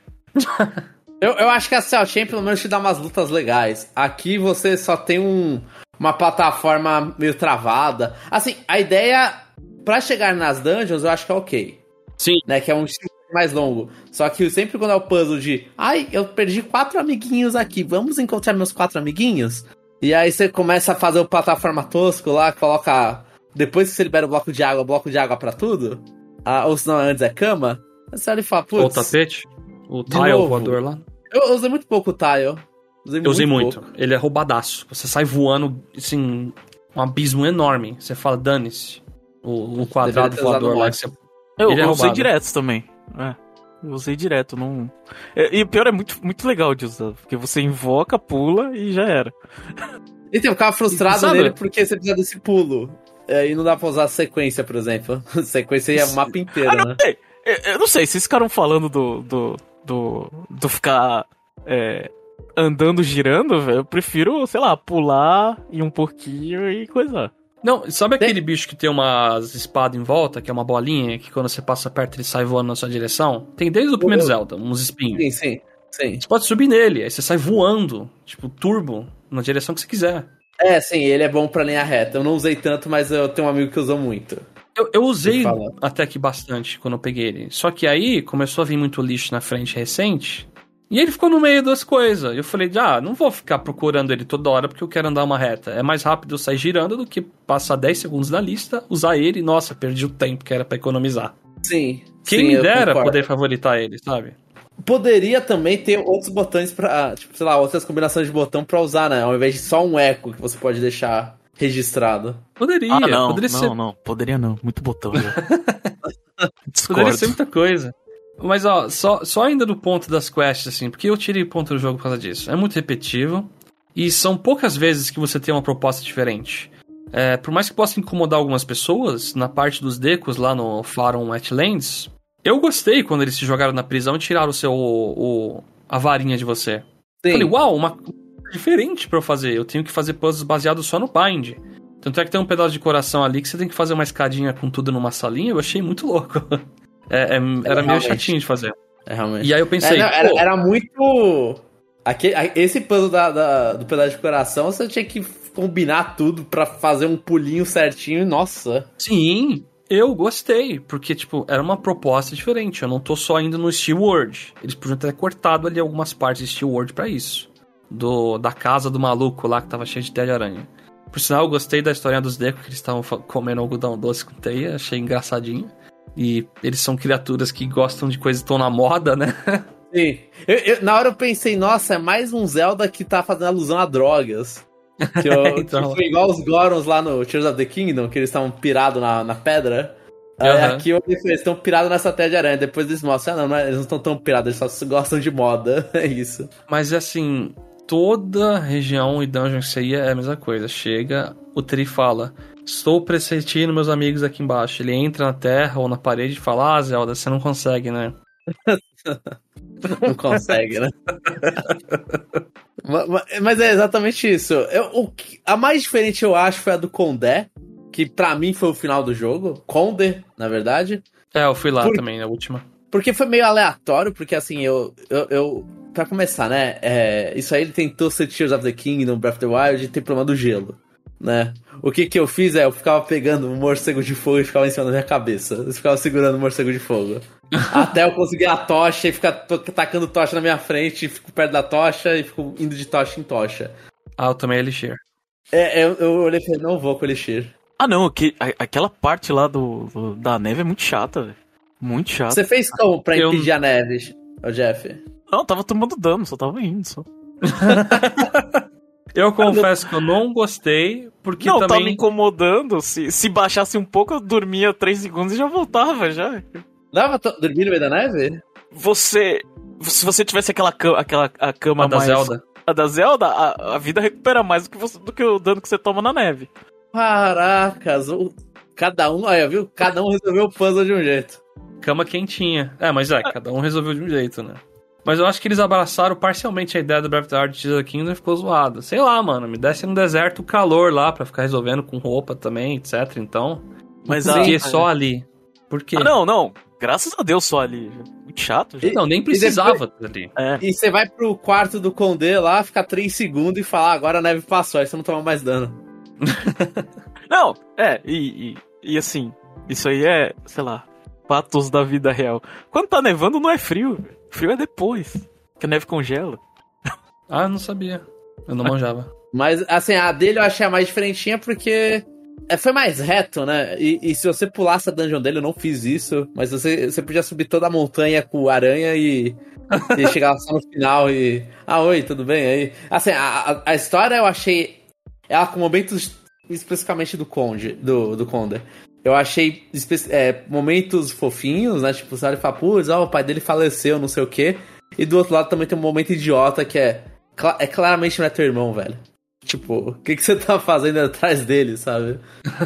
Eu, eu acho que a Cell Chain pelo menos te dá umas lutas legais. Aqui você só tem um, uma plataforma meio travada. Assim, a ideia pra chegar nas dungeons eu acho que é ok. Sim. Né, que é um estilo mais longo. Só que sempre quando é o puzzle de ai, eu perdi quatro amiguinhos aqui, vamos encontrar meus quatro amiguinhos? E aí você começa a fazer o plataforma tosco lá, coloca... Depois que você libera o bloco de água, bloco de água pra tudo. Ah, ou se não, antes é cama. Você olha e fala, Ou putz... tapete. O De tile novo. voador lá. Eu usei muito pouco o tile. Usei Eu usei muito. pouco. Ele é roubadaço. Você sai voando, assim, um abismo enorme. Você fala, dane-se. O, o quadrado Deveria ter usado voador lá mais. que você... Eu, Ele é eu usei roubado. direto também. É, eu usei direto. Não... É, e o pior é muito, muito legal de usar. Porque você invoca, pula e já era. Então, eu ficava frustrado Sabe? nele porque você precisa desse pulo. E não dá pra usar sequência, por exemplo. Sequência ia o mapa inteiro, Ah, não né? sei. Eu, eu não sei, vocês ficaram falando do. do. do, do ficar. É, andando, girando, velho. Eu prefiro, sei lá, pular e um pouquinho e coisar. Não, sabe aquele bicho que tem umas espadas em volta, que é uma bolinha, que quando você passa perto ele sai voando na sua direção? Tem desde o primeiro Eu- Zelda, uns espinhos. Sim, sim, sim. Você pode subir nele, aí você sai voando, tipo, turbo, na direção que você quiser. É, sim, ele é bom pra linha reta. Eu não usei tanto, mas eu tenho um amigo que usou muito. Eu, eu usei Deixa eu falar. até que bastante quando eu peguei ele. Só que aí começou a vir muito lixo na frente recente. E ele ficou no meio das coisas. Eu falei, ah, não vou ficar procurando ele toda hora porque eu quero andar uma reta. É mais rápido eu sair girando do que passar dez segundos na lista, usar ele e, nossa, perdi o tempo que era pra economizar. Sim. Quem sim, me eu dera concordo. poder favoritar ele, sabe? Poderia também ter outros botões pra. Tipo, sei lá, outras combinações de botão pra usar, né? Ao invés de só um eco que você pode deixar registrado. Poderia, Ah, não, poderia não, ser. não. Poderia não. Muito botão já. Discordo. Poderia ser muita coisa. Mas, ó, só, só ainda no ponto das quests, assim, porque eu tirei ponto do jogo por causa disso. É muito repetitivo. E são poucas vezes que você tem uma proposta diferente. É, por mais que possa incomodar algumas pessoas, na parte dos decos lá no Faron Wetlands, eu gostei quando eles se jogaram na prisão e tiraram o seu, o, a varinha de você. Sim. Falei, uau, uma coisa diferente pra eu fazer. Eu tenho que fazer puzzles baseados só no bind. Tanto é que tem um pedaço de coração ali que você tem que fazer uma escadinha com tudo numa salinha. Eu achei muito louco. É, é, era meio realmente. chatinho de fazer. É, realmente. E aí eu pensei, É, não, era, pô, era muito. Aquele, esse puzzle da, da- do pedaço de coração, você tinha que combinar tudo pra fazer um pulinho certinho. Nossa. sim, eu gostei. Porque, tipo, era uma proposta diferente. Eu não tô só indo no Steel World. Eles podiam ter cortado ali algumas partes de Steel World pra isso. Do, da casa do maluco lá que tava cheio de teia de aranha. Por sinal, eu gostei da história dos decos, que eles estavam fa- comendo algodão doce com teia. Achei engraçadinho. E eles são criaturas que gostam de coisas que estão na moda, né? Sim. Eu- eu- na hora eu pensei, nossa, é mais um Zelda que tá fazendo alusão a drogas. Que, eu, Então. que foi igual os Gorons lá no Tears of the Kingdom, que eles estavam pirados na, na pensei, Aham. aqui eu pensei, eles estão pirados nessa teia de aranha. Depois eles mostram, ah, não, não é- eles não estão tão pirados, eles só gostam de moda. É isso. Mas assim, toda região e dungeon que você ia é a mesma coisa. Chega, o Tri fala: estou pressentindo meus amigos aqui embaixo. Ele entra na terra ou na parede e fala: ah, Zelda, você não consegue, né? Não consegue, né? Ma- ma- Mas é exatamente isso. Eu, o que- a mais diferente eu acho foi a do Condé, que pra mim foi o final do jogo. Conde, na verdade. É, eu fui lá Por- também, na última. Porque foi meio aleatório, porque assim, eu. eu, eu pra começar, né? É, isso aí ele tentou ser Tears of the Kingdom, Breath of the Wild e tem problema do gelo, né? O que que eu fiz é, eu ficava pegando um morcego de fogo e ficava em cima da minha cabeça. Eu ficava segurando o morcego de fogo. Até eu conseguir a tocha e ficar to- tacando tocha na minha frente, fico perto da tocha e fico indo de tocha em tocha. Ah, eu tomei Elixir. É, eu, eu olhei e falei, não vou com o Elixir. Ah, não, que, a- aquela parte lá do, do- da neve é muito chata, velho. Muito chata. Você fez como pra Eu- impedir a neve, ô Jeff? Não, tava tomando dano, só tava indo, só. Eu confesso que eu não gostei, porque não, tava me também... incomodando. Se, se baixasse um pouco, eu dormia três segundos e já voltava, já. Dava pra dormir no meio da neve? Você... Se você tivesse aquela cama, aquela a cama A da mais... Zelda. A da Zelda, a, a vida recupera mais do que, você- do que o dano que você toma na neve. Caracas, o- cada um, olha, viu? Cada um resolveu o puzzle de um jeito. Cama quentinha. É, mas é, cada um resolveu de um jeito, né? Mas eu acho que eles abraçaram parcialmente a ideia do Breath of the Wild de Tears of the Kingdom e ficou zoado. Sei lá, mano, me desse no deserto calor lá pra ficar resolvendo com roupa também, etc. Então, Mas por a- que só ali? Por quê? Ah, não, não. Graças a Deus só ali. Muito chato, já. Não, nem precisava ali. É. E você vai pro quarto do Condé lá, fica três segundos e fala, ah, agora a neve passou, aí você não toma mais dano. Não, é, e, e, e assim, isso aí é, sei lá, fatos da vida real. Quando tá nevando não é frio, velho. Frio é depois, que a neve congela. Ah, eu não sabia. Eu não manjava. Mas, assim, a dele eu achei a mais diferentinha porque É, foi mais reto, né? E, e se você pulasse a dungeon dele, eu não fiz isso, mas você, você podia subir toda a montanha com o aranha e, e chegar só no final e... Ah, oi, tudo bem? Aí, assim, a, a história eu achei... Ela com momentos especificamente do Conde, do, do Conde. Eu achei espe- é, momentos fofinhos, né? Tipo, você olha e fala, putz, ó, o pai dele faleceu, não sei o quê. E do outro lado também tem um momento idiota que é... É claramente não é teu irmão, velho. Tipo, o que, que você tá fazendo atrás dele, sabe?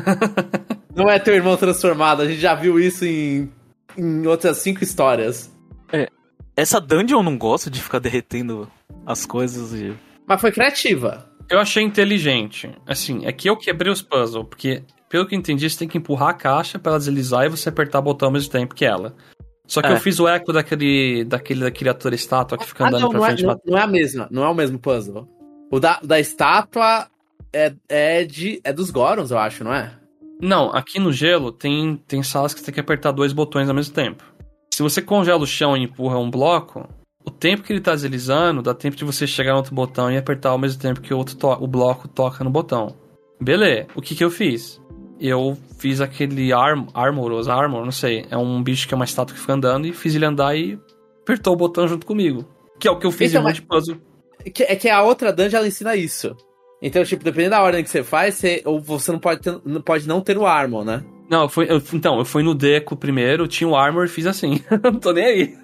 Não é teu irmão transformado, a gente já viu isso em, em outras cinco histórias. É, essa dungeon eu não gosto de ficar derretendo as coisas e... Mas foi criativa. Eu achei inteligente. Assim, é que eu quebrei os puzzles, porque, pelo que eu entendi, você tem que empurrar a caixa pra ela deslizar e você apertar o botão ao mesmo tempo que ela. Só que É. eu fiz o eco daquele, daquele da criatura estátua que fica Ah, andando não, pra não, é, frente. não, não é a mesma, não é o mesmo puzzle. O da, da estátua é, é, de, é dos Gorons, eu acho, não é? Não, aqui no gelo tem, tem salas que você tem que apertar dois botões ao mesmo tempo. Se você congela o chão e empurra um bloco, o tempo que ele tá deslizando, dá tempo de você chegar no outro botão e apertar ao mesmo tempo que o, outro to- o bloco toca no botão. Beleza, o que que eu fiz? Eu fiz aquele arm, Armoros, Armor, não sei, é um bicho que é uma estátua que fica andando e fiz ele andar e apertou o botão junto comigo. Que é o que eu fiz Então, em um monte de puzzle. Que, é que a outra dungeon, ela ensina isso. Então, tipo, dependendo da ordem que você faz, você, ou você não pode, ter, não pode não ter o Armor, né? Não, eu fui, eu, então, eu fui no Deco primeiro, tinha o Armor e fiz assim. Não tô nem aí.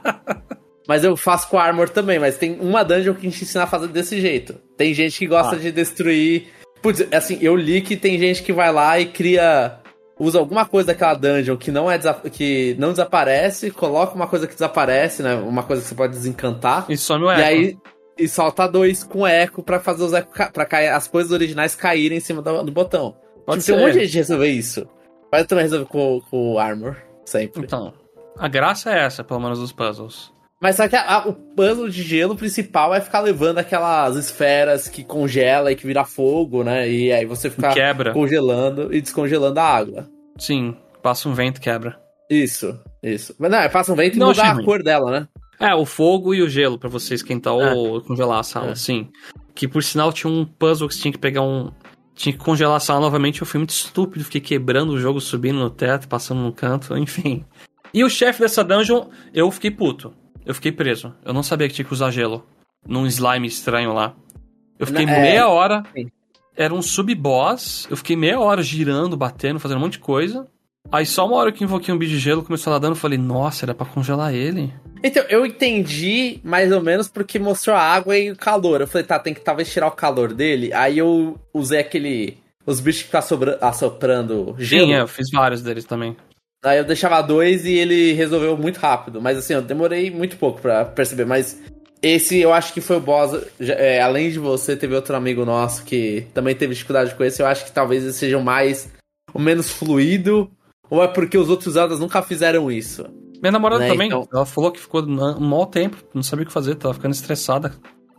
Mas eu faço com o Armor também, mas tem uma dungeon que a gente ensina a fazer desse jeito. Tem gente que gosta Ah. de destruir... Putz, assim, eu li que tem gente que vai lá e cria... Usa alguma coisa daquela dungeon que não, é desa- que não desaparece, coloca uma coisa que desaparece, né? Uma coisa que você pode desencantar. E some o eco. E aí... E solta dois com eco pra fazer os eco ca- pra cair, as coisas originais caírem em cima do, do botão. Pode Tipo, tem um ser. monte de gente resolver isso. Mas eu também resolvo com, com o Armor, sempre. Então, a graça é essa, pelo menos dos puzzles. Mas só que a- a- o puzzle de gelo principal é ficar levando aquelas esferas que congela e que vira fogo, né? E aí você fica Quebra. congelando e descongelando a água. Sim, passa um vento, quebra. Isso, isso. Mas não, é passa um vento e Não muda achei a ruim. cor dela, né? É, o fogo e o gelo pra você esquentar É. ou congelar a sala, É. sim. Que por sinal tinha um puzzle que você tinha que pegar um... Tinha que congelar a sala novamente, eu fui muito estúpido, fiquei quebrando o jogo, subindo no teto, passando no canto, enfim. E o chefe dessa dungeon, eu fiquei puto. Eu fiquei preso. Eu não sabia que tinha que usar gelo. Num slime estranho lá. Eu fiquei É, meia hora... sim. Era um sub-boss, eu fiquei meia hora girando, batendo, fazendo um monte de coisa. Aí só uma hora que eu invoquei um bicho de gelo, começou a dar dano, eu falei, nossa, era pra congelar ele. Então, eu entendi mais ou menos porque mostrou a água e o calor. Eu falei, tá, tem que talvez tirar o calor dele. Aí eu usei aquele... Os bichos que ficam sobra- assoprando gelo. Sim, é, eu fiz vários deles também. Aí eu deixava dois e ele resolveu muito rápido. Mas assim, eu demorei muito pouco pra perceber. Mas esse eu acho que foi o boss. já- é, além de você, teve outro amigo nosso que também teve dificuldade com esse. Eu acho que talvez eles sejam mais... O menos fluido. Ou é porque os outros Zeldas nunca fizeram isso? Minha namorada Né, também, então- ela falou que ficou um mau tempo, não sabia o que fazer, tava ficando estressada.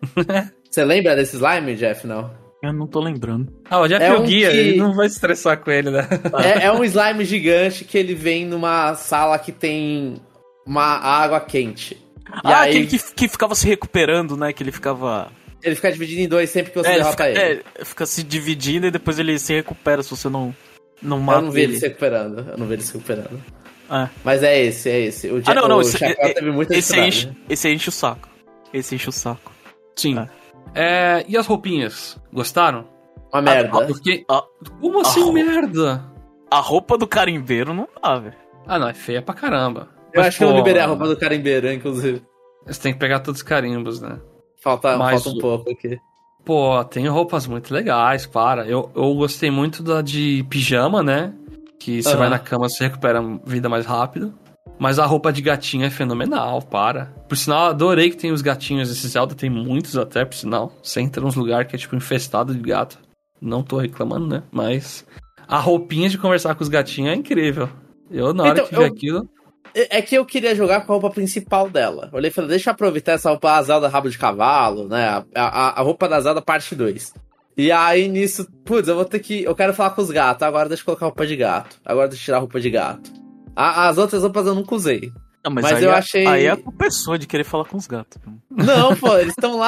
Você lembra desse slime, Jeff? Não. Eu não tô lembrando. Ah, o Jeff É é o um guia, que- ele não vai se estressar com ele, né? É, é um slime gigante que ele vem numa sala que tem uma água quente. E ah, aí aquele que, que ficava se recuperando, né? Que ele ficava... ele fica dividido em dois sempre que você É, ele derrota fica, ele. é, fica se dividindo e depois ele se recupera se você não, não mata Eu não vi ele ele. se recuperando. Eu não vi ele se recuperando. É. Mas é esse, é esse. O, Ah, não, não. o Esse, Chapéu é- teve muita esse, dificuldade. enche, esse enche o saco. Esse enche o saco. Sim. É. É, e as roupinhas? Gostaram? Uma merda. Eu fiquei... Ah, Como assim, ah, merda? a roupa do carimbeiro não dá, velho. Ah, não, é feia pra caramba. eu Mas, acho que eu pô, liberei a roupa do carimbeiro, inclusive. Você tem que pegar todos os carimbos, né? Falta, Mas falta um o- pouco aqui. Pô, tem roupas muito legais, para. Eu, eu gostei muito da de pijama, né? Que você Aham. vai na cama, você recupera a vida mais rápido. Mas a roupa de gatinho é fenomenal, para. Por sinal, eu adorei que tem os gatinhos desse Zelda, tem muitos até, por sinal. Você entra nos lugares que é tipo infestado de gato. Não tô reclamando, né? Mas a roupinha de conversar com os gatinhos é incrível. Eu, na hora Então, que vi eu- aquilo... É é que eu queria jogar com a roupa principal dela. Eu olhei e falei, deixa eu aproveitar essa roupa a Zelda rabo de cavalo, né? A, a, a roupa da Zelda parte dois. E aí nisso, putz, eu vou ter que. Eu quero falar com os gatos. Agora deixa eu colocar roupa de gato. Agora deixa eu tirar a roupa de gato. A- as outras roupas eu nunca usei. Não, mas Mas aí eu é- achei- Aí é a pessoa de querer falar com os gatos. Não, pô, eles estão lá.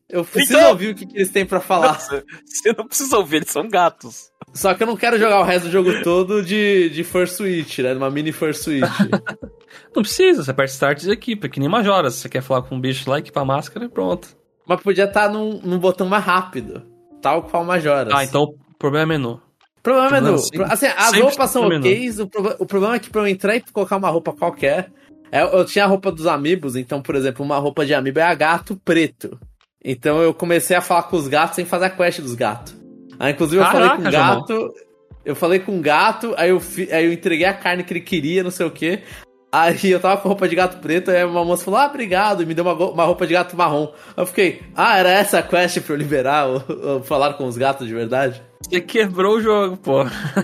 Eu preciso Então- ouvir o que, que eles têm pra falar. Você não precisa ouvir, eles são gatos. Só que eu não quero jogar o resto do jogo todo de, de First Switch, né? Numa mini First Switch. Não precisa, você aperta Start e equipa, que nem Majora. Se você quer falar com um bicho lá, equipa a máscara e pronto. Mas podia estar num, num botão mais rápido. Tal qual Majoras. Ah, então o problema é menu. Problema é menu. Problema, sim. Assim, as Sempre roupas são tem menu. ok. O, proble- o problema é que pra eu entrar e colocar uma roupa qualquer. é- Eu tinha a roupa dos amigos, então, por exemplo, uma roupa de amiibo é a gato preto. Então eu comecei a falar com os gatos sem fazer a quest dos gatos. Aí, inclusive, eu falei Caraca, com o Jamon. gato. Eu falei com o gato, aí eu, fi- aí eu entreguei a carne que ele queria, não sei o quê. Aí eu tava com roupa de gato preto, aí uma moça falou, ah, obrigado, e me deu uma, go- uma roupa de gato marrom. Aí eu fiquei, ah, era essa a quest pra eu liberar, ou, ou falar com os gatos de verdade? Você quebrou o jogo, pô.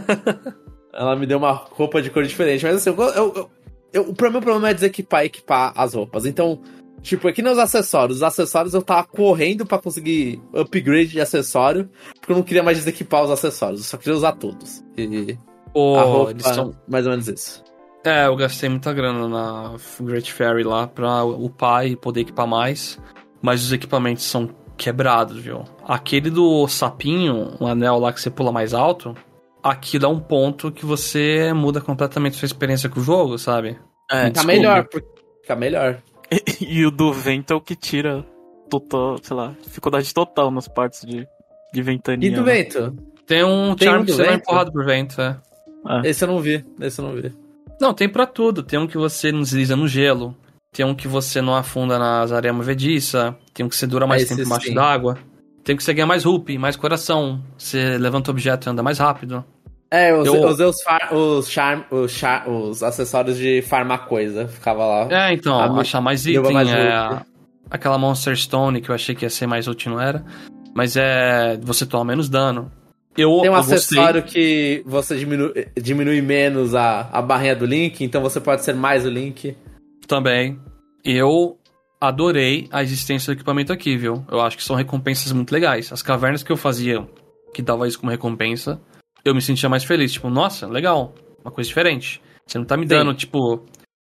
Ela me deu uma roupa de cor diferente, mas assim, eu, eu, eu, eu- o meu problema é desequipar e equipar as roupas. Então, tipo, aqui nos acessórios, os acessórios eu tava correndo pra conseguir upgrade de acessório, porque eu não queria mais desequipar os acessórios, eu só queria usar todos. E Pô, a roupa, eles são... mais ou menos isso. É, eu gastei muita grana na Great Fairy lá pra upar e poder equipar mais. Mas os equipamentos são quebrados, viu? Aquele do sapinho, um anel lá que você pula mais alto, aquilo é um ponto que você muda completamente sua experiência com o jogo, sabe? É, Fica Desculpa. melhor, porque fica melhor. E o do vento é o que tira total, sei lá, dificuldade total nas partes de, de ventania. E do né? vento? Tem um Tem charme um que do você vai vento? empurrado por vento, é. Ah. Esse eu não vi, esse eu não vi. Não, tem pra tudo. Tem um que você não desliza no gelo. Tem um que você não afunda nas areias movediças. Tem um que você dura mais Esse tempo embaixo sim. d'água. Tem um que você ganha mais rupi, mais coração. Você levanta o objeto e anda mais rápido. É, eu usei, Eu- eu usei os, far, os, charm, os, char, os acessórios de farmar coisa, ficava lá. É, então, Ah, me- achar mais deu item. mais é, rupi. aquela Monster Stone que eu achei que ia ser mais útil, não era. Mas é. Você toma menos dano. Eu, Tem um eu acessório gostei. que você diminui, diminui menos a, a barrinha do Link, então você pode ser mais o Link. Também. Eu adorei a existência do equipamento aqui, viu? Eu acho que são recompensas muito legais. As cavernas que eu fazia, que dava isso como recompensa, eu me sentia mais feliz. Tipo, nossa, legal. Uma coisa diferente. Você não tá me Sim. dando, tipo,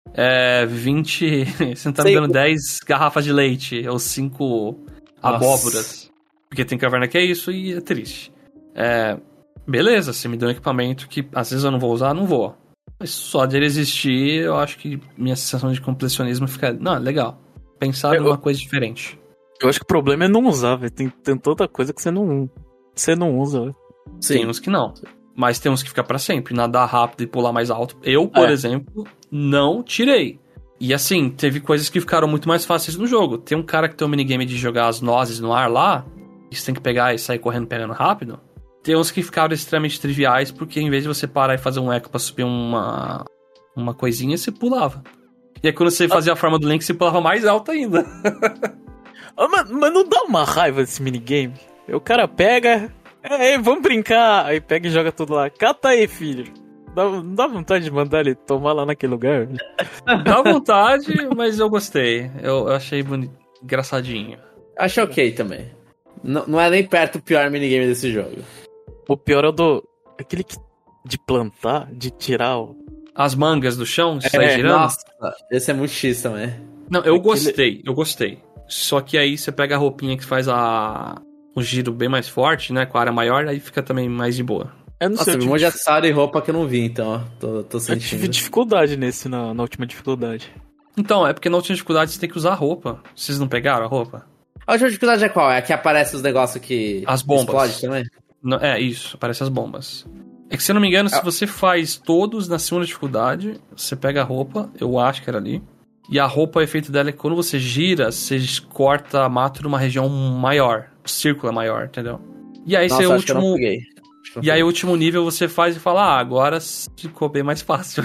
é, vinte... Você não tá Sim. me dando dez garrafas de leite ou cinco Nossa. abóboras. Porque tem caverna que é isso e é triste. É, beleza, você me deu um equipamento que às vezes eu não vou usar, não vou. Mas só de ele existir, eu acho que minha sensação de completionismo fica... Não, legal. Pensar Eu- numa coisa diferente. Eu acho que o problema é não usar, velho. Tem, tem tanta coisa que você não, você não usa, velho. Tem uns que não. Mas tem uns que fica pra sempre. Nadar rápido e pular mais alto. Eu, por É. exemplo, não tirei. E assim, teve coisas que ficaram muito mais fáceis no jogo. Tem um cara que tem um minigame de jogar as nozes no ar lá. E você tem que pegar e sair correndo pegando rápido. Tem uns que ficaram extremamente triviais, porque em vez de você parar e fazer um eco pra subir uma, uma coisinha, você pulava. E aí quando você fazia a forma do Link, você pulava mais alto ainda. Ah, mas, mas não dá uma raiva desse minigame? O cara pega, é, vamos brincar, aí pega e joga tudo lá. Cata aí, filho. Dá, não dá vontade de mandar ele tomar lá naquele lugar? velho? Dá vontade, mas eu gostei. Eu, eu achei boni... engraçadinho. Acho ok também. Não, não é nem perto o pior minigame desse jogo. O pior é o do... Aquele que, de plantar, de tirar o... As mangas do chão, É, sai girando. nossa, esse é muito X também. Não, eu Aquele- gostei, eu gostei. Só que aí você pega a roupinha que faz a... um giro bem mais forte, né? Com a área maior, aí fica também mais de boa. Eu não Nossa, sei, eu um tive, monte de acessório e roupa que eu não vi, então, ó. Tô, tô eu tive sentindo. dificuldade nesse, na, na última dificuldade. Então, é porque na última dificuldade você tem que usar a roupa. Vocês não pegaram a roupa? A última dificuldade é qual? É a que aparece os negócios que As bombas. explode também? Não, é, isso, aparece as bombas. É que, se eu não me engano, se Ah. você faz todos na segunda dificuldade, você pega a roupa, eu acho que era ali, e a roupa, o efeito dela é que quando você gira, você corta, mata numa região maior, o círculo é maior, entendeu? E aí, Nossa, você, o acho que eu não último, peguei. Acho que eu não e aí peguei. o último nível você faz e fala, ah, agora ficou bem mais fácil.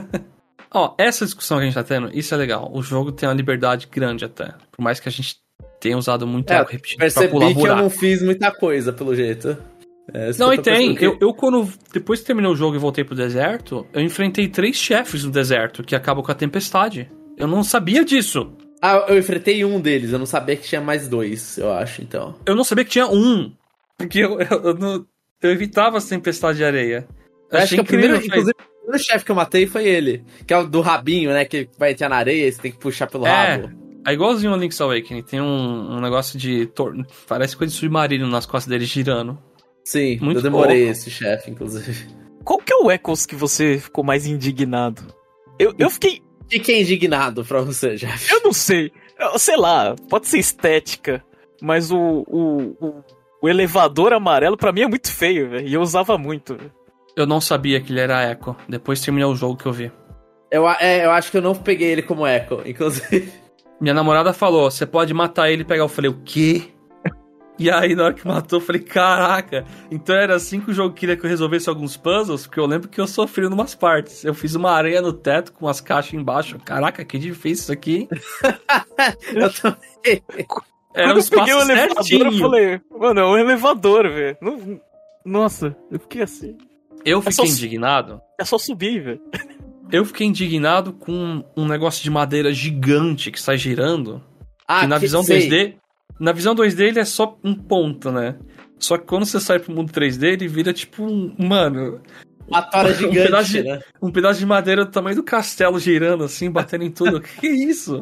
Ó, essa discussão que a gente tá tendo, isso é legal. O jogo tem uma liberdade grande até, por mais que a gente tenha usado muito É, algo repetido pra pular Percebi que eu buraco. não fiz muita coisa, pelo jeito. É, isso Não, que e eu tô tem. percebendo Eu, que- eu, quando. Depois que terminei o jogo e voltei pro deserto, eu enfrentei três chefes no deserto que acabam com a tempestade. Eu não sabia disso. Ah, eu enfrentei um deles, eu não sabia que tinha mais dois, eu acho, então. Eu não sabia que tinha um. Porque eu, eu, eu não- eu evitava as tempestades de areia. Eu acho Achei que o primeiro, incrível, inclusive, o primeiro chefe que eu matei foi ele. Que é o do rabinho, né? Que vai entrar na areia e você tem que puxar pelo É. rabo. É igualzinho o Link's Awakening. Tem um, um negócio de... Tor... Parece coisa de submarino nas costas dele girando. Sim, Muito eu demorei louco. esse chefe, inclusive. Qual que é o Echoes que você ficou mais indignado? Eu, eu fiquei... E quem é indignado pra você, Jeff? Eu não sei. Eu, sei lá, pode ser estética, mas o, o, o, o elevador amarelo pra mim é muito feio, velho. E eu usava muito. Véio. Eu não sabia que ele era Echo. Depois terminou o jogo que eu vi. Eu, é, eu acho que eu não peguei ele como Echo, inclusive. Minha namorada falou, você pode matar ele e pegar. Eu falei, o quê? E aí, na hora que matou, eu falei, caraca. Então era assim que o jogo queria que eu resolvesse alguns puzzles, porque eu lembro que eu sofri em umas partes. Eu fiz uma areia no teto com as caixas embaixo. Caraca, que difícil isso aqui. Eu também. Era um Quando eu peguei espaço o elevador, certinho. eu falei, mano, é um elevador, velho. Não- Nossa, eu fiquei assim. Eu É fiquei só- indignado. É só subir, velho. Eu fiquei indignado com um negócio de madeira gigante que sai girando. Ah, que na que- visão sei. dois D... Na visão dois D ele é só um ponto, né? Só que quando você sai pro mundo três D, ele vira tipo um... Mano... Uma tora um pedaço gigante, de- né? Um pedaço de madeira do tamanho do castelo girando assim, batendo em tudo. Que isso?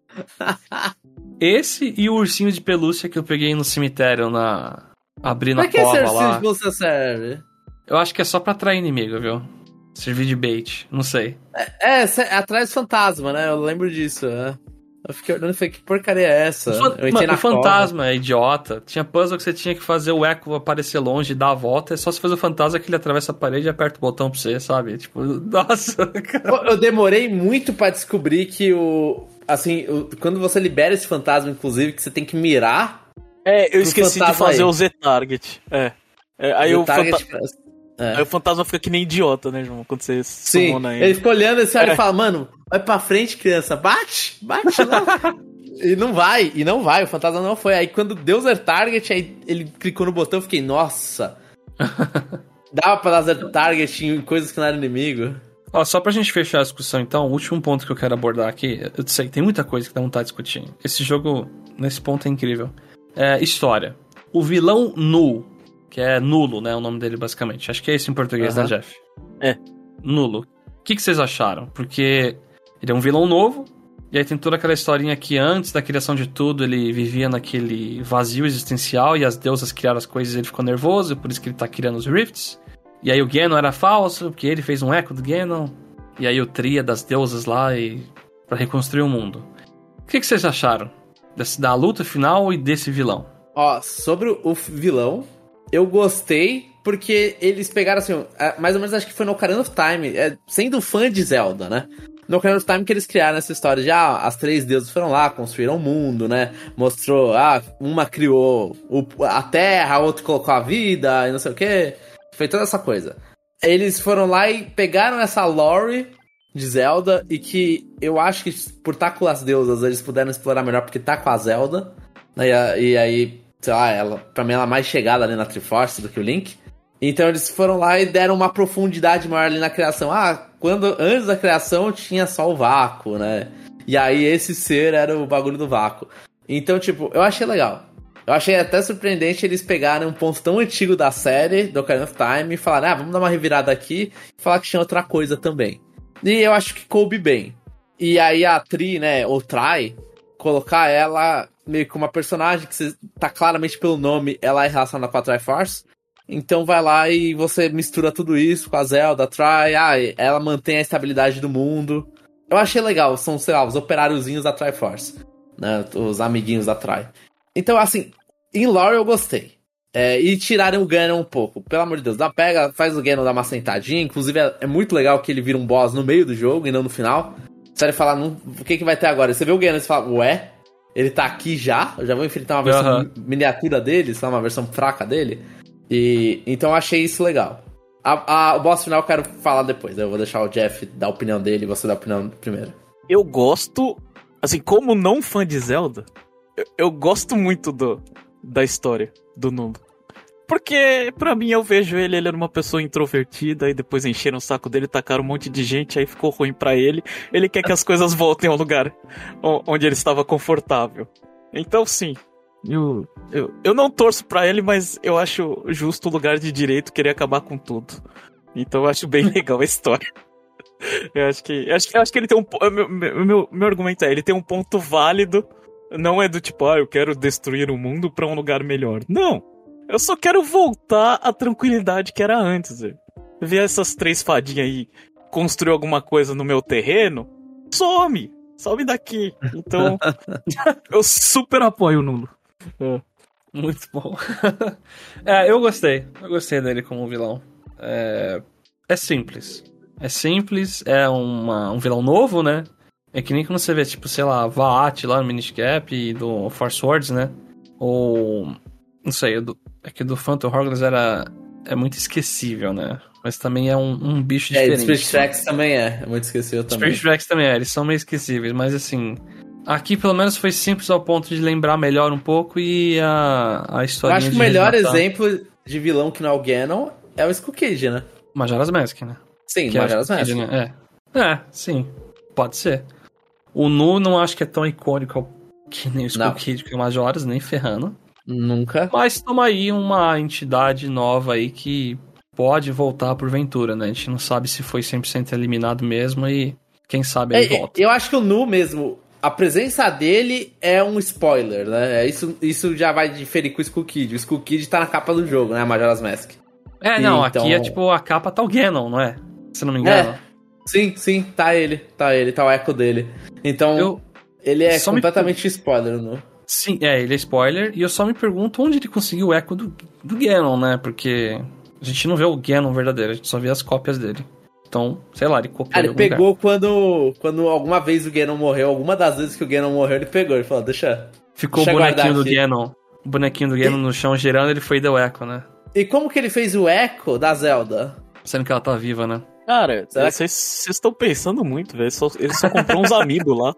Esse e o ursinho de pelúcia que eu peguei no cemitério na... Abrindo Pra a que esse cova exercício lá. você serve? Eu acho que é só pra atrair inimigo, viu? Servir de bait, não sei. É, cê- atrás do fantasma, né? Eu lembro disso, né? Eu fiquei olhando e falei, que porcaria é essa? O, fan- Eu entrei Mano, na o cova. fantasma é idiota. Tinha puzzle que você tinha que fazer o eco aparecer longe e dar a volta. É só você fazer o fantasma que ele atravessa a parede e aperta o botão pra você, sabe? Tipo, nossa, cara. Eu- Eu demorei muito pra descobrir que o... Assim, o- quando você libera esse fantasma, inclusive, que você tem que mirar... É, eu Pro esqueci de fantasma fazer aí. o Z-Target. É. É, aí, o o target... fanta- É. aí o fantasma fica que nem idiota, né, João? Quando você Sim, sumona ele. ele fica olhando esse olha É. e fala, mano, vai pra frente, criança, bate, bate lá. E não vai, e não vai, o fantasma não foi. Aí quando deu zero target, aí ele clicou no botão, eu fiquei, nossa. Dava pra dar zero target em coisas que não eram inimigo. Ó, só pra gente fechar a discussão, então, o último ponto que eu quero abordar aqui, eu sei, tem muita coisa que dá vontade de discutir. Esse jogo, nesse ponto, é incrível. É história. O vilão Null, que é nulo, né, o nome dele, basicamente. Acho que é isso em português, Aham. né, Jeff? É. Nulo. O que, que vocês acharam? Porque ele é um vilão novo, e aí tem toda aquela historinha que antes da criação de tudo, ele vivia naquele vazio existencial, e as deusas criaram as coisas e ele ficou nervoso, por isso que ele tá criando os Rifts. E aí o Ganon era falso, porque ele fez um eco do Ganon. E aí o tria das deusas lá e... pra reconstruir o mundo. O que, que vocês acharam desse, da luta final e desse vilão? Ó, sobre o vilão, eu gostei porque eles pegaram assim, é, mais ou menos acho que foi no Ocarina of Time, é, sendo fã de Zelda, né? No Ocarina of Time que eles criaram essa história de, ah, as três deusas foram lá, construíram o mundo, né? Mostrou, ah, uma criou o, a terra, a outra colocou a vida e não sei o que. Foi toda essa coisa. Eles foram lá e pegaram essa lore de Zelda e que eu acho que por estar com as deusas eles puderam explorar melhor porque tá com a Zelda. E, a- e aí, sei lá, ela, pra mim ela é mais chegada ali na Triforce do que o Link. Então eles foram lá e deram uma profundidade maior ali na criação. Ah, quando antes da criação tinha só o vácuo, né? E aí esse ser era o bagulho do vácuo. Então, tipo, eu achei legal. Eu achei até surpreendente eles pegarem um ponto tão antigo da série, do Ocarina of Time, e falaram, ah, vamos dar uma revirada aqui e falar que tinha outra coisa também. E eu acho que coube bem. E aí a Tri, né, ou Try, colocar ela meio que uma personagem que você, tá claramente pelo nome, ela é relacionada com a Triforce. Então vai lá e você mistura tudo isso com a Zelda, a Tri, ah, ela mantém a estabilidade do mundo. Eu achei legal, são, sei lá, os operáriozinhos da Triforce, né, os amiguinhos da Tri. Então, assim, em lore eu gostei. É, e tirarem o Ganon um pouco. Pelo amor de Deus, dá, pega, faz o Ganon dar uma sentadinha. Inclusive, é, é muito legal que ele vira um boss no meio do jogo e não no final. Você vai falar, não, o que, que vai ter agora? Você vê o Ganon e você fala, ué, ele tá aqui já? Eu já vou enfrentar uma versão Uhum. miniatura dele, sei lá, uma versão fraca dele. E então eu achei isso legal. A, a, o boss final eu quero falar depois. Eu vou deixar o Jeff dar a opinião dele e você dar a opinião primeiro. Eu gosto, assim, como não fã de Zelda, eu, eu gosto muito do, da história do Nulo. Porque, pra mim, eu vejo ele, ele era uma pessoa introvertida, e depois encheram o saco dele, tacaram um monte de gente, aí ficou ruim pra ele. Ele quer que as coisas voltem ao lugar o- onde ele estava confortável. Então, sim, eu, eu, eu não torço pra ele, mas eu acho justo o lugar de direito querer acabar com tudo. Então eu acho bem legal a história. Eu acho que, eu acho, eu acho que ele tem um... Meu, meu, meu, meu argumento é, ele tem um ponto válido, não é do tipo, ah, eu quero destruir o mundo pra um lugar melhor. Não, eu só quero voltar à tranquilidade que era antes, velho. Ver essas três fadinhas aí construir alguma coisa no meu terreno, some, some daqui. Então, eu super apoio o Nulo. É. Muito bom. É, eu gostei. Eu gostei dele como vilão. É, é simples. É simples, é uma, um vilão novo, né? É que nem quando você vê, tipo, sei lá, Vaat lá no Minish Cap e do Force Words, né? Ou... Não sei, do, é que do Phantom Hourglass era... É muito esquecível, né? Mas também é um, um bicho diferente. É, Spirit Tracks também é. É muito esquecível também. Spirit Tracks também é. Eles são meio esquecíveis, mas assim... Aqui, pelo menos, foi simples ao ponto de lembrar melhor um pouco e a, a história. Eu acho que o melhor resmatar... exemplo de vilão que não é o Ganon é o Skull Kid, né? Majora's Mask, né? Sim, que Majora's é Mask. Kid, né? É. é, sim. Pode ser. O Nu não acho que é tão icônico que nem o Skull não. Kid que o Majora's, nem ferrando. Nunca. Mas toma aí uma entidade nova aí que pode voltar porventura, né? A gente não sabe se foi cem por cento eliminado mesmo e quem sabe ele é, volta. Eu acho que o Nu mesmo... A presença dele é um spoiler, né? Isso, isso já vai diferir com o Skull Kid. O Skull Kid tá na capa do jogo, né? A Majora's Mask. É, não, então... aqui é tipo, a capa tá o Ganon, não é? Se não me engano. É. Sim, sim, tá ele. Tá ele, tá o eco dele. Então, eu... ele é só completamente me... spoiler, né? Sim, é, ele é spoiler. E eu só me pergunto onde ele conseguiu o eco do, do Ganon, né? Porque a gente não vê o Ganon verdadeiro, a gente só vê as cópias dele. Então, sei lá, ele copiou. Ah, ele pegou lugar. quando quando alguma vez o Ganon morreu, alguma das vezes que o Ganon morreu, ele pegou. Ele falou, deixa. Ficou deixa o bonequinho do Ganon. O bonequinho do Ganon e... no chão girando, ele foi e deu eco, né? E como que ele fez o eco da Zelda? Sendo que ela tá viva, né? Cara, vocês estão pensando muito, velho. Ele só comprou uns amigos lá.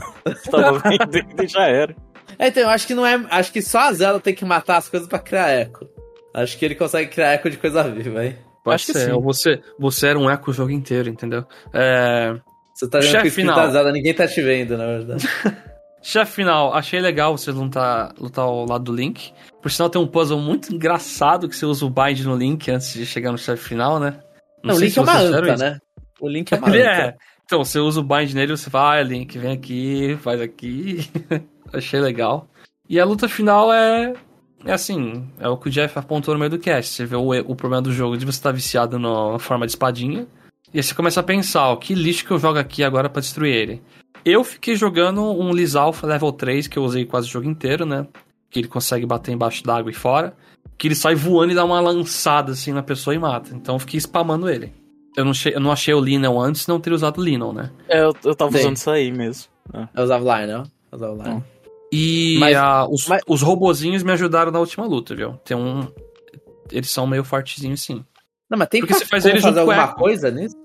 Tava vendendo e já era. É, então, eu acho que não é. Acho que só a Zelda tem que matar as coisas pra criar eco. Acho que ele consegue criar eco de coisa viva, hein? Pode Acho ser. Que sim. Você, você era um eco o jogo inteiro, entendeu? É... Você tá vendo que final. Zelda, ninguém tá te vendo, na verdade. Chefe final, achei legal você lutar, lutar ao lado do Link. Por sinal, tem um puzzle muito engraçado que você usa o bind no Link antes de chegar no chefe final, né? Não, Não o Link é uma anta, né? O Link é uma anta. É. Então, você usa o bind nele e você fala, ah, Link, vem aqui, faz aqui. Achei legal. E a luta final é... É assim, é o que o Jeff apontou no meio do cast. Você vê o, o problema do jogo de você estar viciado na forma de espadinha. E aí você começa a pensar, ó, que lixo que eu jogo aqui agora pra destruir ele. Eu fiquei jogando um Lizalfa level três, que eu usei quase o jogo inteiro, né? Que ele consegue bater embaixo d'água e fora. Que ele sai voando e dá uma lançada assim na pessoa e mata. Então eu fiquei spamando ele. Eu não, che- eu não achei o Lynel antes, não teria usado o Lynel, né? É, eu, eu tava Sim. usando isso aí mesmo. É. Eu usava o Lynel. Eu usava o Lynel. Hum. E mas, a, os, mas... os robozinhos me ajudaram na última luta, viu? Tem um... Eles são meio fortezinhos, sim. Não, mas tem Porque pra você faz eles fazer alguma coisa nisso?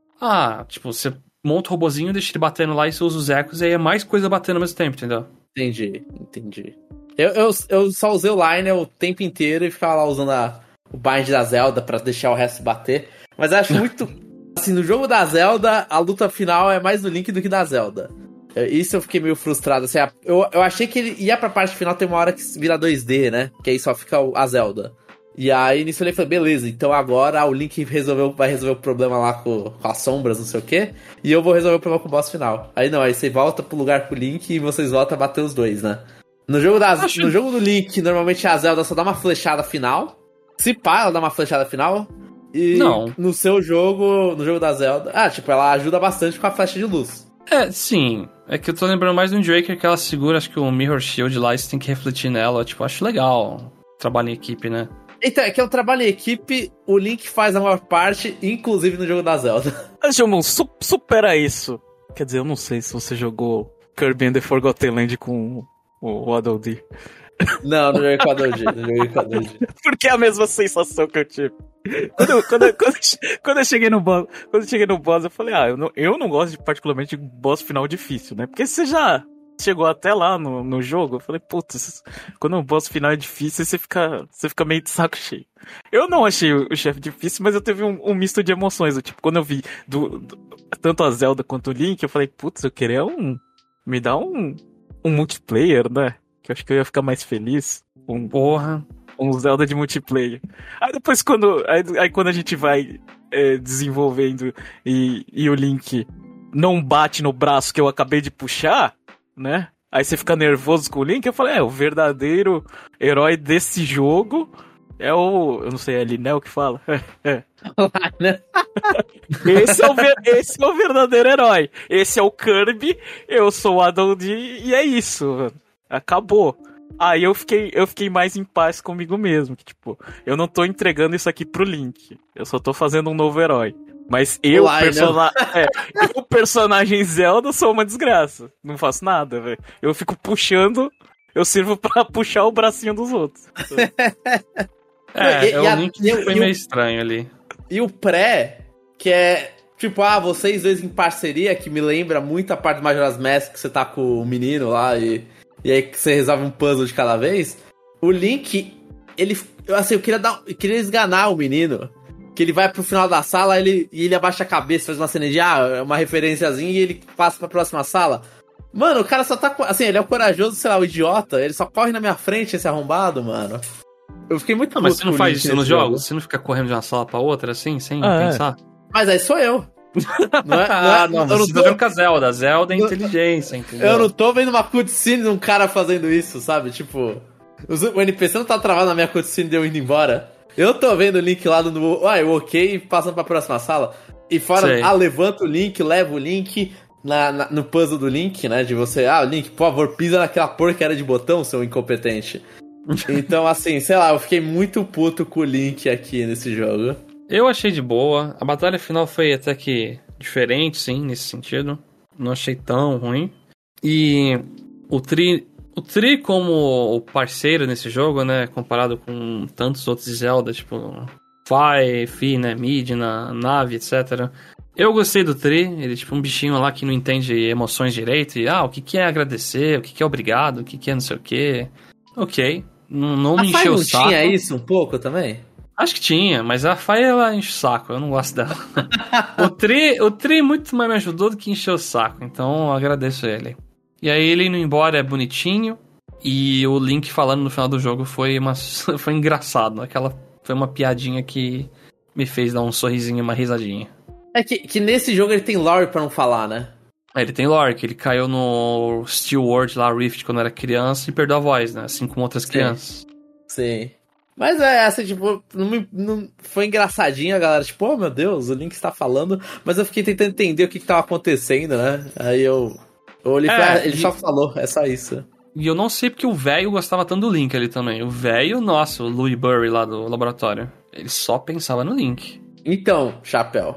Ah, tipo, você monta o robozinho, deixa ele batendo lá e você usa os ecos, e aí é mais coisa batendo ao mesmo tempo, entendeu? Entendi, entendi. Eu, eu, eu só usei o Lynel o tempo inteiro e ficava lá usando a, o bind da Zelda pra deixar o resto bater. Mas eu acho muito... assim, no jogo da Zelda, a luta final é mais do Link do que da Zelda. Isso eu fiquei meio frustrado, assim, eu, eu achei que ele ia pra parte final, tem uma hora que vira dois D, né, que aí só fica a Zelda. E aí, nisso eu falei, beleza, então agora o Link resolveu, vai resolver o problema lá com, com as sombras, não sei o quê, e eu vou resolver o problema com o boss final. Aí não, aí você volta pro lugar com o Link e vocês voltam a bater os dois, né. No jogo, das, Acho... no jogo do Link, normalmente a Zelda só dá uma flechada final, se pá, ela dá uma flechada final, e não. no seu jogo, no jogo da Zelda, ah, tipo, ela ajuda bastante com a flecha de luz. É, sim. É que eu tô lembrando mais do Draker que ela segura, acho que o Mirror Shield lá, isso tem que refletir nela. Tipo, acho legal. Trabalho em equipe, né? Então, é que eu trabalho em equipe, o Link faz a maior parte, inclusive no jogo da Zelda. Jomon, su- supera isso. Quer dizer, eu não sei se você jogou Kirby and the Forgotten Land com o Waddle Dee. Não, não joguei com a Doji, não joguei com a Doji. Porque é a mesma sensação que eu tive. Quando eu, quando, eu, quando, eu, quando eu cheguei no boss, quando eu cheguei no boss, eu falei, ah, eu não, eu não gosto de, particularmente de boss final difícil, né? Porque você já chegou até lá no, no jogo, eu falei, putz, quando o boss final é difícil, você fica, você fica meio de saco cheio. Eu não achei o, o chefe difícil, mas eu teve um, um misto de emoções. Tipo, quando eu vi do, do, tanto a Zelda quanto o Link, eu falei, putz, eu queria um... Me dá um, um multiplayer, né? Que eu acho que eu ia ficar mais feliz. Um... Porra. Um Zelda de multiplayer. Aí depois quando, aí, aí quando a gente vai é, desenvolvendo e, e o Link não bate no braço que eu acabei de puxar, né? Aí você fica nervoso com o Link, eu falei, é, o verdadeiro herói desse jogo é o... Eu não sei, é Linel que fala? É. esse, é o ver, esse é o verdadeiro herói. Esse é o Kirby, eu sou o Adon D e é isso. Acabou. Aí eu fiquei, eu fiquei mais em paz comigo mesmo. Que, tipo, eu não tô entregando isso aqui pro Link. Eu só tô fazendo um novo herói. Mas eu, Olá, persona... é, eu, personagem Zelda, sou uma desgraça. Não faço nada, velho. Eu fico puxando, eu sirvo pra puxar o bracinho dos outros. É, e, o e a, Link e, foi e meio o, estranho ali. E o pré, que é tipo, ah, vocês dois em parceria, que me lembra muito a parte do Majora's Mask, que você tá com o menino lá e, e aí que você resolve um puzzle de cada vez. O Link, ele, assim, eu queria, dar, eu queria esganar o menino. Que ele vai pro final da sala ele, e ele abaixa a cabeça, faz uma cena de, ah, uma referenciazinha e ele passa pra próxima sala. Mano, o cara só tá, assim, ele é o corajoso, sei lá, o idiota, ele só corre na minha frente, esse arrombado, mano. Eu fiquei muito Não, mas você não faz isso nos jogos? Você não fica correndo de uma sala pra outra, assim, sem ah, pensar? É. Mas aí sou eu. Não é, não é, ah, não, eu você não tô vendo com a Zelda. A Zelda é inteligência, entendeu? Eu não tô vendo uma cutscene de um cara fazendo isso, sabe? Tipo, o N P C não tá travado na minha cutscene de eu indo embora. Eu tô vendo o Link lá no... Ah, eu ok, passando pra próxima sala. E fora, Sei. ah, levanta o Link, leva o Link na, na, no puzzle do Link, né? De você, ah, Link, por favor, pisa naquela porcaria de botão, seu incompetente. Então, assim, sei lá, eu fiquei muito puto com o Link aqui nesse jogo. Eu achei de boa. A batalha final foi até que diferente, sim, nesse sentido. Não achei tão ruim. E o Tri... O Tri como o parceiro nesse jogo, né, comparado com tantos outros Zelda, tipo Fi, Fi, né, Midna, Nave, etcétera. Eu gostei do Tri, ele é tipo um bichinho lá que não entende emoções direito, e ah, o que que é agradecer, o que que é obrigado, o que que é não sei o que. Ok, não, não me encheu o saco. A Fi não tinha isso um pouco também? Acho que tinha, mas a Fi ela enche o saco, eu não gosto dela. o, tri, o Tri muito mais me ajudou do que encheu o saco, então eu agradeço ele. E aí ele indo embora é bonitinho. E o Link falando no final do jogo foi, uma, foi engraçado. Aquela foi uma piadinha que me fez dar um sorrisinho, uma risadinha. É que, que nesse jogo ele tem lore pra não falar, né? É, ele tem lore, que ele caiu no Steel World lá, Rift, quando era criança e perdeu a voz, né? Assim como outras Sim. crianças. Sim. Mas é essa, tipo, não, me, não foi engraçadinho a galera, tipo, oh meu Deus, o Link está falando. Mas eu fiquei tentando entender o que, que tava acontecendo, né? Aí eu... Eu olhei é, pra, ele e... só falou, é só isso. E eu não sei porque o velho gostava tanto do Link ali também. O velho, nossa, o Louis Burry lá do laboratório. Ele só pensava no Link. Então, Chapéu.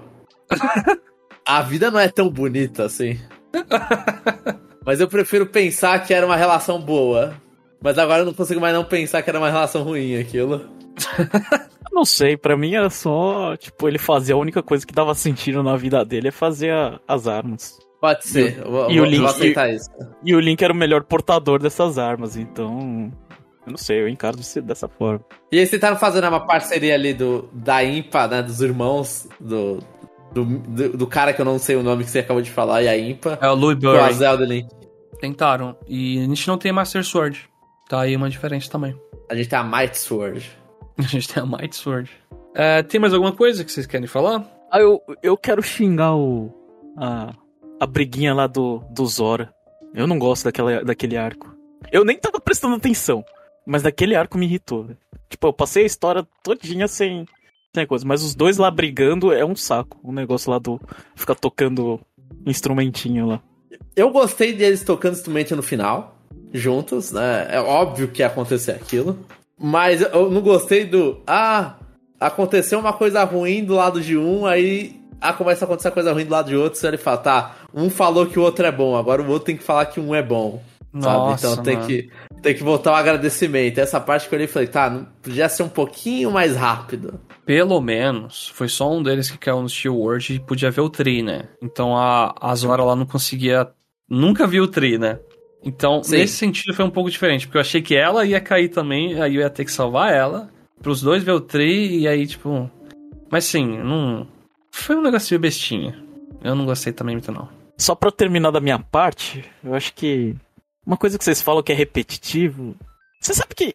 A vida não é tão bonita assim. Mas eu prefiro pensar que era uma relação boa. Mas agora eu não consigo mais não pensar que era uma relação ruim aquilo. Não sei, pra mim era só, tipo, ele fazia a única coisa que dava sentido na vida dele é fazer a, as armas. Pode ser, e, eu, vou, e o Link, vou aceitar e, isso. E o Link era o melhor portador dessas armas, então... Eu não sei, eu encaro dessa forma. E eles tentaram fazer uma parceria ali do, da Impa, né, dos irmãos do, do, do, do cara que eu não sei o nome que você acabou de falar, e a Impa. É o Louis Burry. Com a Zelda Link. Tentaram, e a gente não tem Master Sword. Tá aí uma diferença também. A gente tem a Might Sword. A gente tem a Might Sword. É, tem mais alguma coisa que vocês querem falar? Ah, eu, eu quero xingar o... A... A briguinha lá do, do Zora. Eu não gosto daquela, daquele arco. Eu nem tava prestando atenção. Mas daquele arco me irritou. Né? Tipo, eu passei a história todinha sem, sem coisa. Mas os dois lá brigando é um saco. O negócio lá do... Ficar tocando instrumentinho lá. Eu gostei deles tocando instrumento no final. Juntos, né? É óbvio que ia acontecer aquilo. Mas eu não gostei do... Ah, aconteceu uma coisa ruim do lado de um, aí... Ah, começa a acontecer coisa ruim do lado de outro, ele fala, tá, um falou que o outro é bom, agora o outro tem que falar que um é bom, Nossa, sabe? Então tem que, tem que voltar o agradecimento. Essa parte que eu olhei e falei, tá, não, podia ser um pouquinho mais rápido. Pelo menos, foi só um deles que caiu no Steel World e podia ver o Tri, né? Então a, a Zora lá não conseguia, nunca viu o Tri, né? Então, Sim. nesse sentido foi um pouco diferente, porque eu achei que ela ia cair também, aí eu ia ter que salvar ela, pros dois ver o Tri, e aí, tipo... Mas sim, não... Foi um negocinho bestinha. Eu não gostei também muito, não. Só pra terminar da minha parte, eu acho que... Uma coisa que vocês falam que é repetitivo... Você sabe que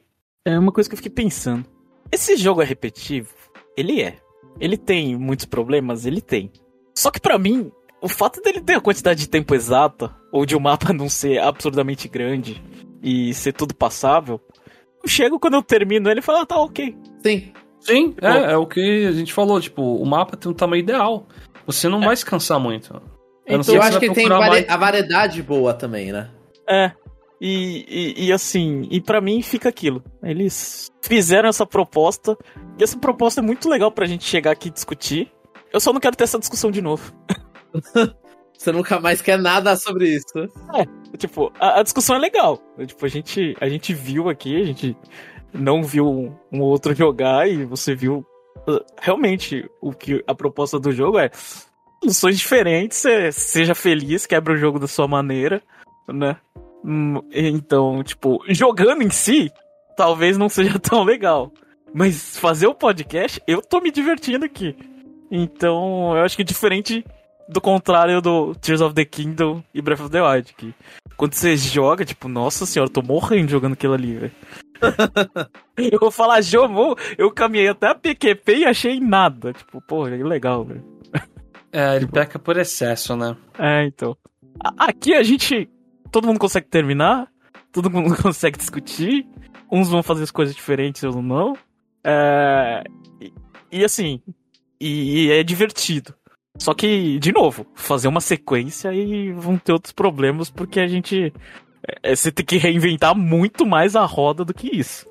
é uma coisa que eu fiquei pensando. Esse jogo é repetitivo? Ele é. Ele tem muitos problemas? Ele tem. Só que pra mim, o fato dele ter a quantidade de tempo exata, ou de o um mapa não ser absurdamente grande e ser tudo passável, eu chego quando eu termino ele e falo, ah, tá ok. Sim. Sim, tipo, é, é o que a gente falou, tipo, o mapa tem um tamanho ideal. Você não é. vai se cansar muito. Eu, então, eu acho que tem vari- mais... a variedade boa também, né? É. E, e, e assim, e pra mim fica aquilo. Eles fizeram essa proposta, e essa proposta é muito legal pra gente chegar aqui e discutir. Eu só não quero ter essa discussão de novo. Você nunca mais quer nada sobre isso. É, tipo, a, a discussão é legal. Tipo, a gente, a gente viu aqui, a gente não viu um, um outro jogar, e você viu uh, realmente o que a proposta do jogo é soluções diferentes, é, seja feliz, quebra o jogo da sua maneira, né? Então, tipo, jogando em si, talvez não seja tão legal. Mas fazer o podcast, eu tô me divertindo aqui. Então, eu acho que diferente do contrário do Tears of the Kingdom e Breath of the Wild, que quando você joga, tipo, nossa senhora, eu tô morrendo jogando aquilo ali, velho. Eu vou falar, Jomon, eu caminhei até a P Q P e achei nada. Tipo, pô, é legal, velho. É, ele peca por excesso, né? É, então. Aqui a gente... Todo mundo consegue terminar, todo mundo consegue discutir, uns vão fazer as coisas diferentes, outros não. É, e, e assim, e, e é divertido. Só que, de novo, fazer uma sequência e vão ter outros problemas, porque a gente... É, você tem que reinventar muito mais a roda do que isso.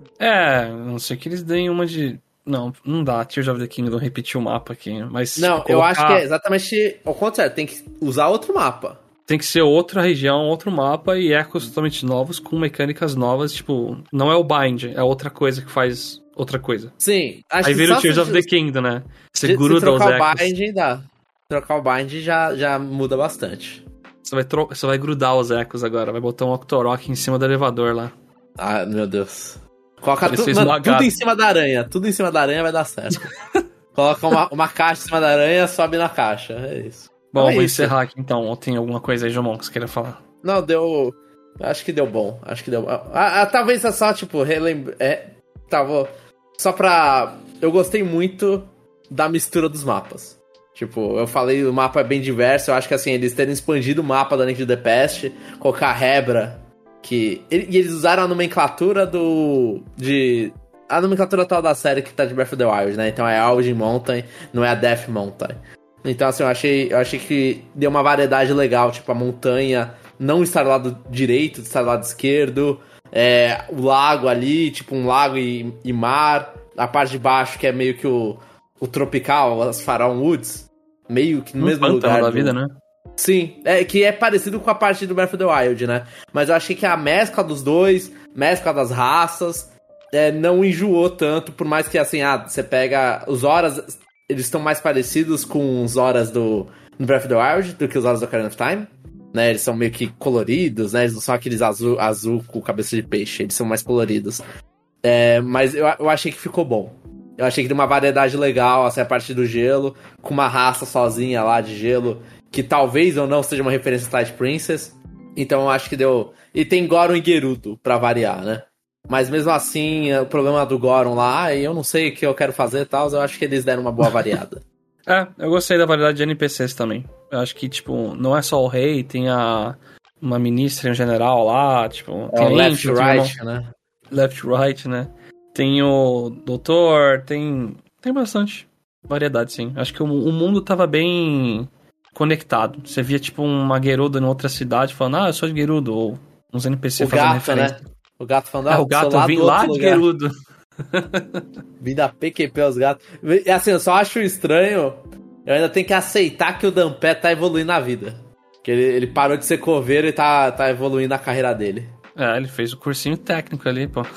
É, a não sei que eles deem uma de... Não, não dá, Tears of the Kingdom repetir o mapa aqui, mas... Não, colocar... eu acho que é exatamente ao contrário, tem que usar outro mapa. Tem que ser outra região, outro mapa e ecos totalmente novos, com mecânicas novas, tipo, não é o Bind, é outra coisa que faz outra coisa. Sim. Acho Aí que vira o só Tears se, of the Kingdom, né? Você se, gruda se trocar os o ecos. Bind, dá. Trocar o Bind já, já muda bastante. Você vai, tro... Você vai grudar os ecos agora, vai botar um Octorok em cima do elevador lá. Ah, meu Deus. Coloca tu... Mano, tudo em cima da aranha, tudo em cima da aranha vai dar certo. Coloca uma, uma caixa em cima da aranha, sobe na caixa, é isso. Bom, é vou isso. encerrar aqui então. Ou tem alguma coisa aí, Jomon, que você queira falar? Não, deu... Acho que deu bom. Acho que deu bom. Ah, ah, talvez é só, tipo, relembrar... É, tava... Só pra... Eu gostei muito da mistura dos mapas. Tipo, eu falei, o mapa é bem diverso. Eu acho que, assim, eles terem expandido o mapa da Link to the Past, colocar a Hebra, que... E eles usaram a nomenclatura do... De... A nomenclatura atual da série que tá de Breath of the Wild, né? Então é Algin Mountain, não é a Death Mountain. Então, assim, eu achei, eu achei que deu uma variedade legal. Tipo, a montanha não estar do lado direito, estar do lado esquerdo. É, o lago ali, tipo, um lago e, e mar. A parte de baixo, que é meio que o, o tropical, as Pharaoh Woods. Meio que no um mesmo lugar. da do... vida, né? Sim, é, que é parecido com a parte do Breath of the Wild, né? Mas eu achei que a mescla dos dois, mescla das raças, é, não enjoou tanto. Por mais que, assim, ah, você pega os horas... Eles estão mais parecidos com os Horas do no Breath of the Wild do que os Horas do Ocarina of Time, né? Eles são meio que coloridos, né? Eles não são aqueles azul, azul com cabeça de peixe, eles são mais coloridos. É, mas eu, eu achei que ficou bom. Eu achei que deu uma variedade legal, assim, a parte do gelo, com uma raça sozinha lá de gelo, que talvez ou não seja uma referência a Twilight Princess. Então eu acho que deu... E tem Goron e Gerudo, pra variar, né? Mas mesmo assim, o problema do Goron lá, e eu não sei o que eu quero fazer e tal, eu acho que eles deram uma boa variada. É, eu gostei da variedade de N P Cs também. Eu acho que, tipo, não é só o rei, tem a uma ministra e um general lá, tipo... É tem o Left Link, Right, uma... né? Left Right, né? Tem o doutor, tem... Tem bastante variedade, sim. Acho que o, o mundo tava bem conectado. Você via, tipo, uma Gerudo em outra cidade falando, ah, eu sou de Gerudo, ou uns N P C o fazendo gato, referência. né? O gato falando, ah, ah, o gato lá vim do lá de lugar. Gerudo. Vim da P Q P os gatos. E assim, eu só acho estranho. Eu ainda tenho que aceitar que o Dampé tá evoluindo na vida. Que ele, ele parou de ser coveiro e tá, tá evoluindo a carreira dele. É, ele fez o cursinho técnico ali, pô.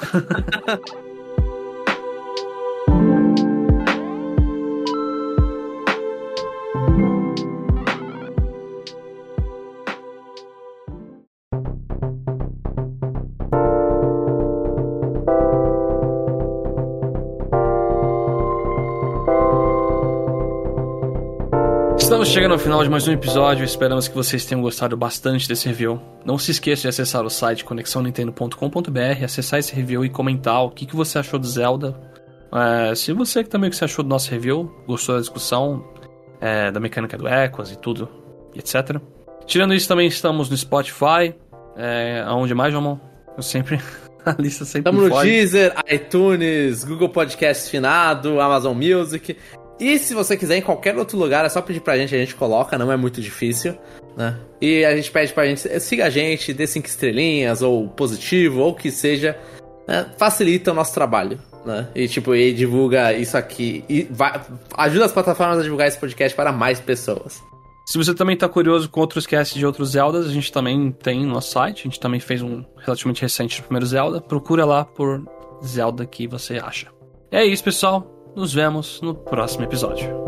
Estamos chegando ao final de mais um episódio, esperamos que vocês tenham gostado bastante desse review. Não se esqueça de acessar o site conexão nintendo ponto com ponto b r, acessar esse review e comentar o que, que você achou do Zelda. É, se você também o que você achou do nosso review, gostou da discussão, é, da mecânica do Echoes e tudo, etcétera. Tirando isso, também estamos no Spotify, é, aonde mais, João? Eu sempre... a lista sempre Estamos no foge. Deezer, iTunes, Google Podcast finado, Amazon Music... E se você quiser em qualquer outro lugar, é só pedir pra gente, a gente coloca, não é muito difícil, né? E a gente pede pra gente, siga a gente, dê cinco estrelinhas, ou positivo, ou o que seja, né? Facilita o nosso trabalho, né? E tipo, e divulga isso aqui, e vai, ajuda as plataformas a divulgar esse podcast para mais pessoas. Se você também tá curioso com outros casts de outros Zeldas, a gente também tem no nosso site, a gente também fez um relativamente recente do primeiro Zelda, procura lá por Zelda que você acha. É isso, pessoal. Nos vemos no próximo episódio.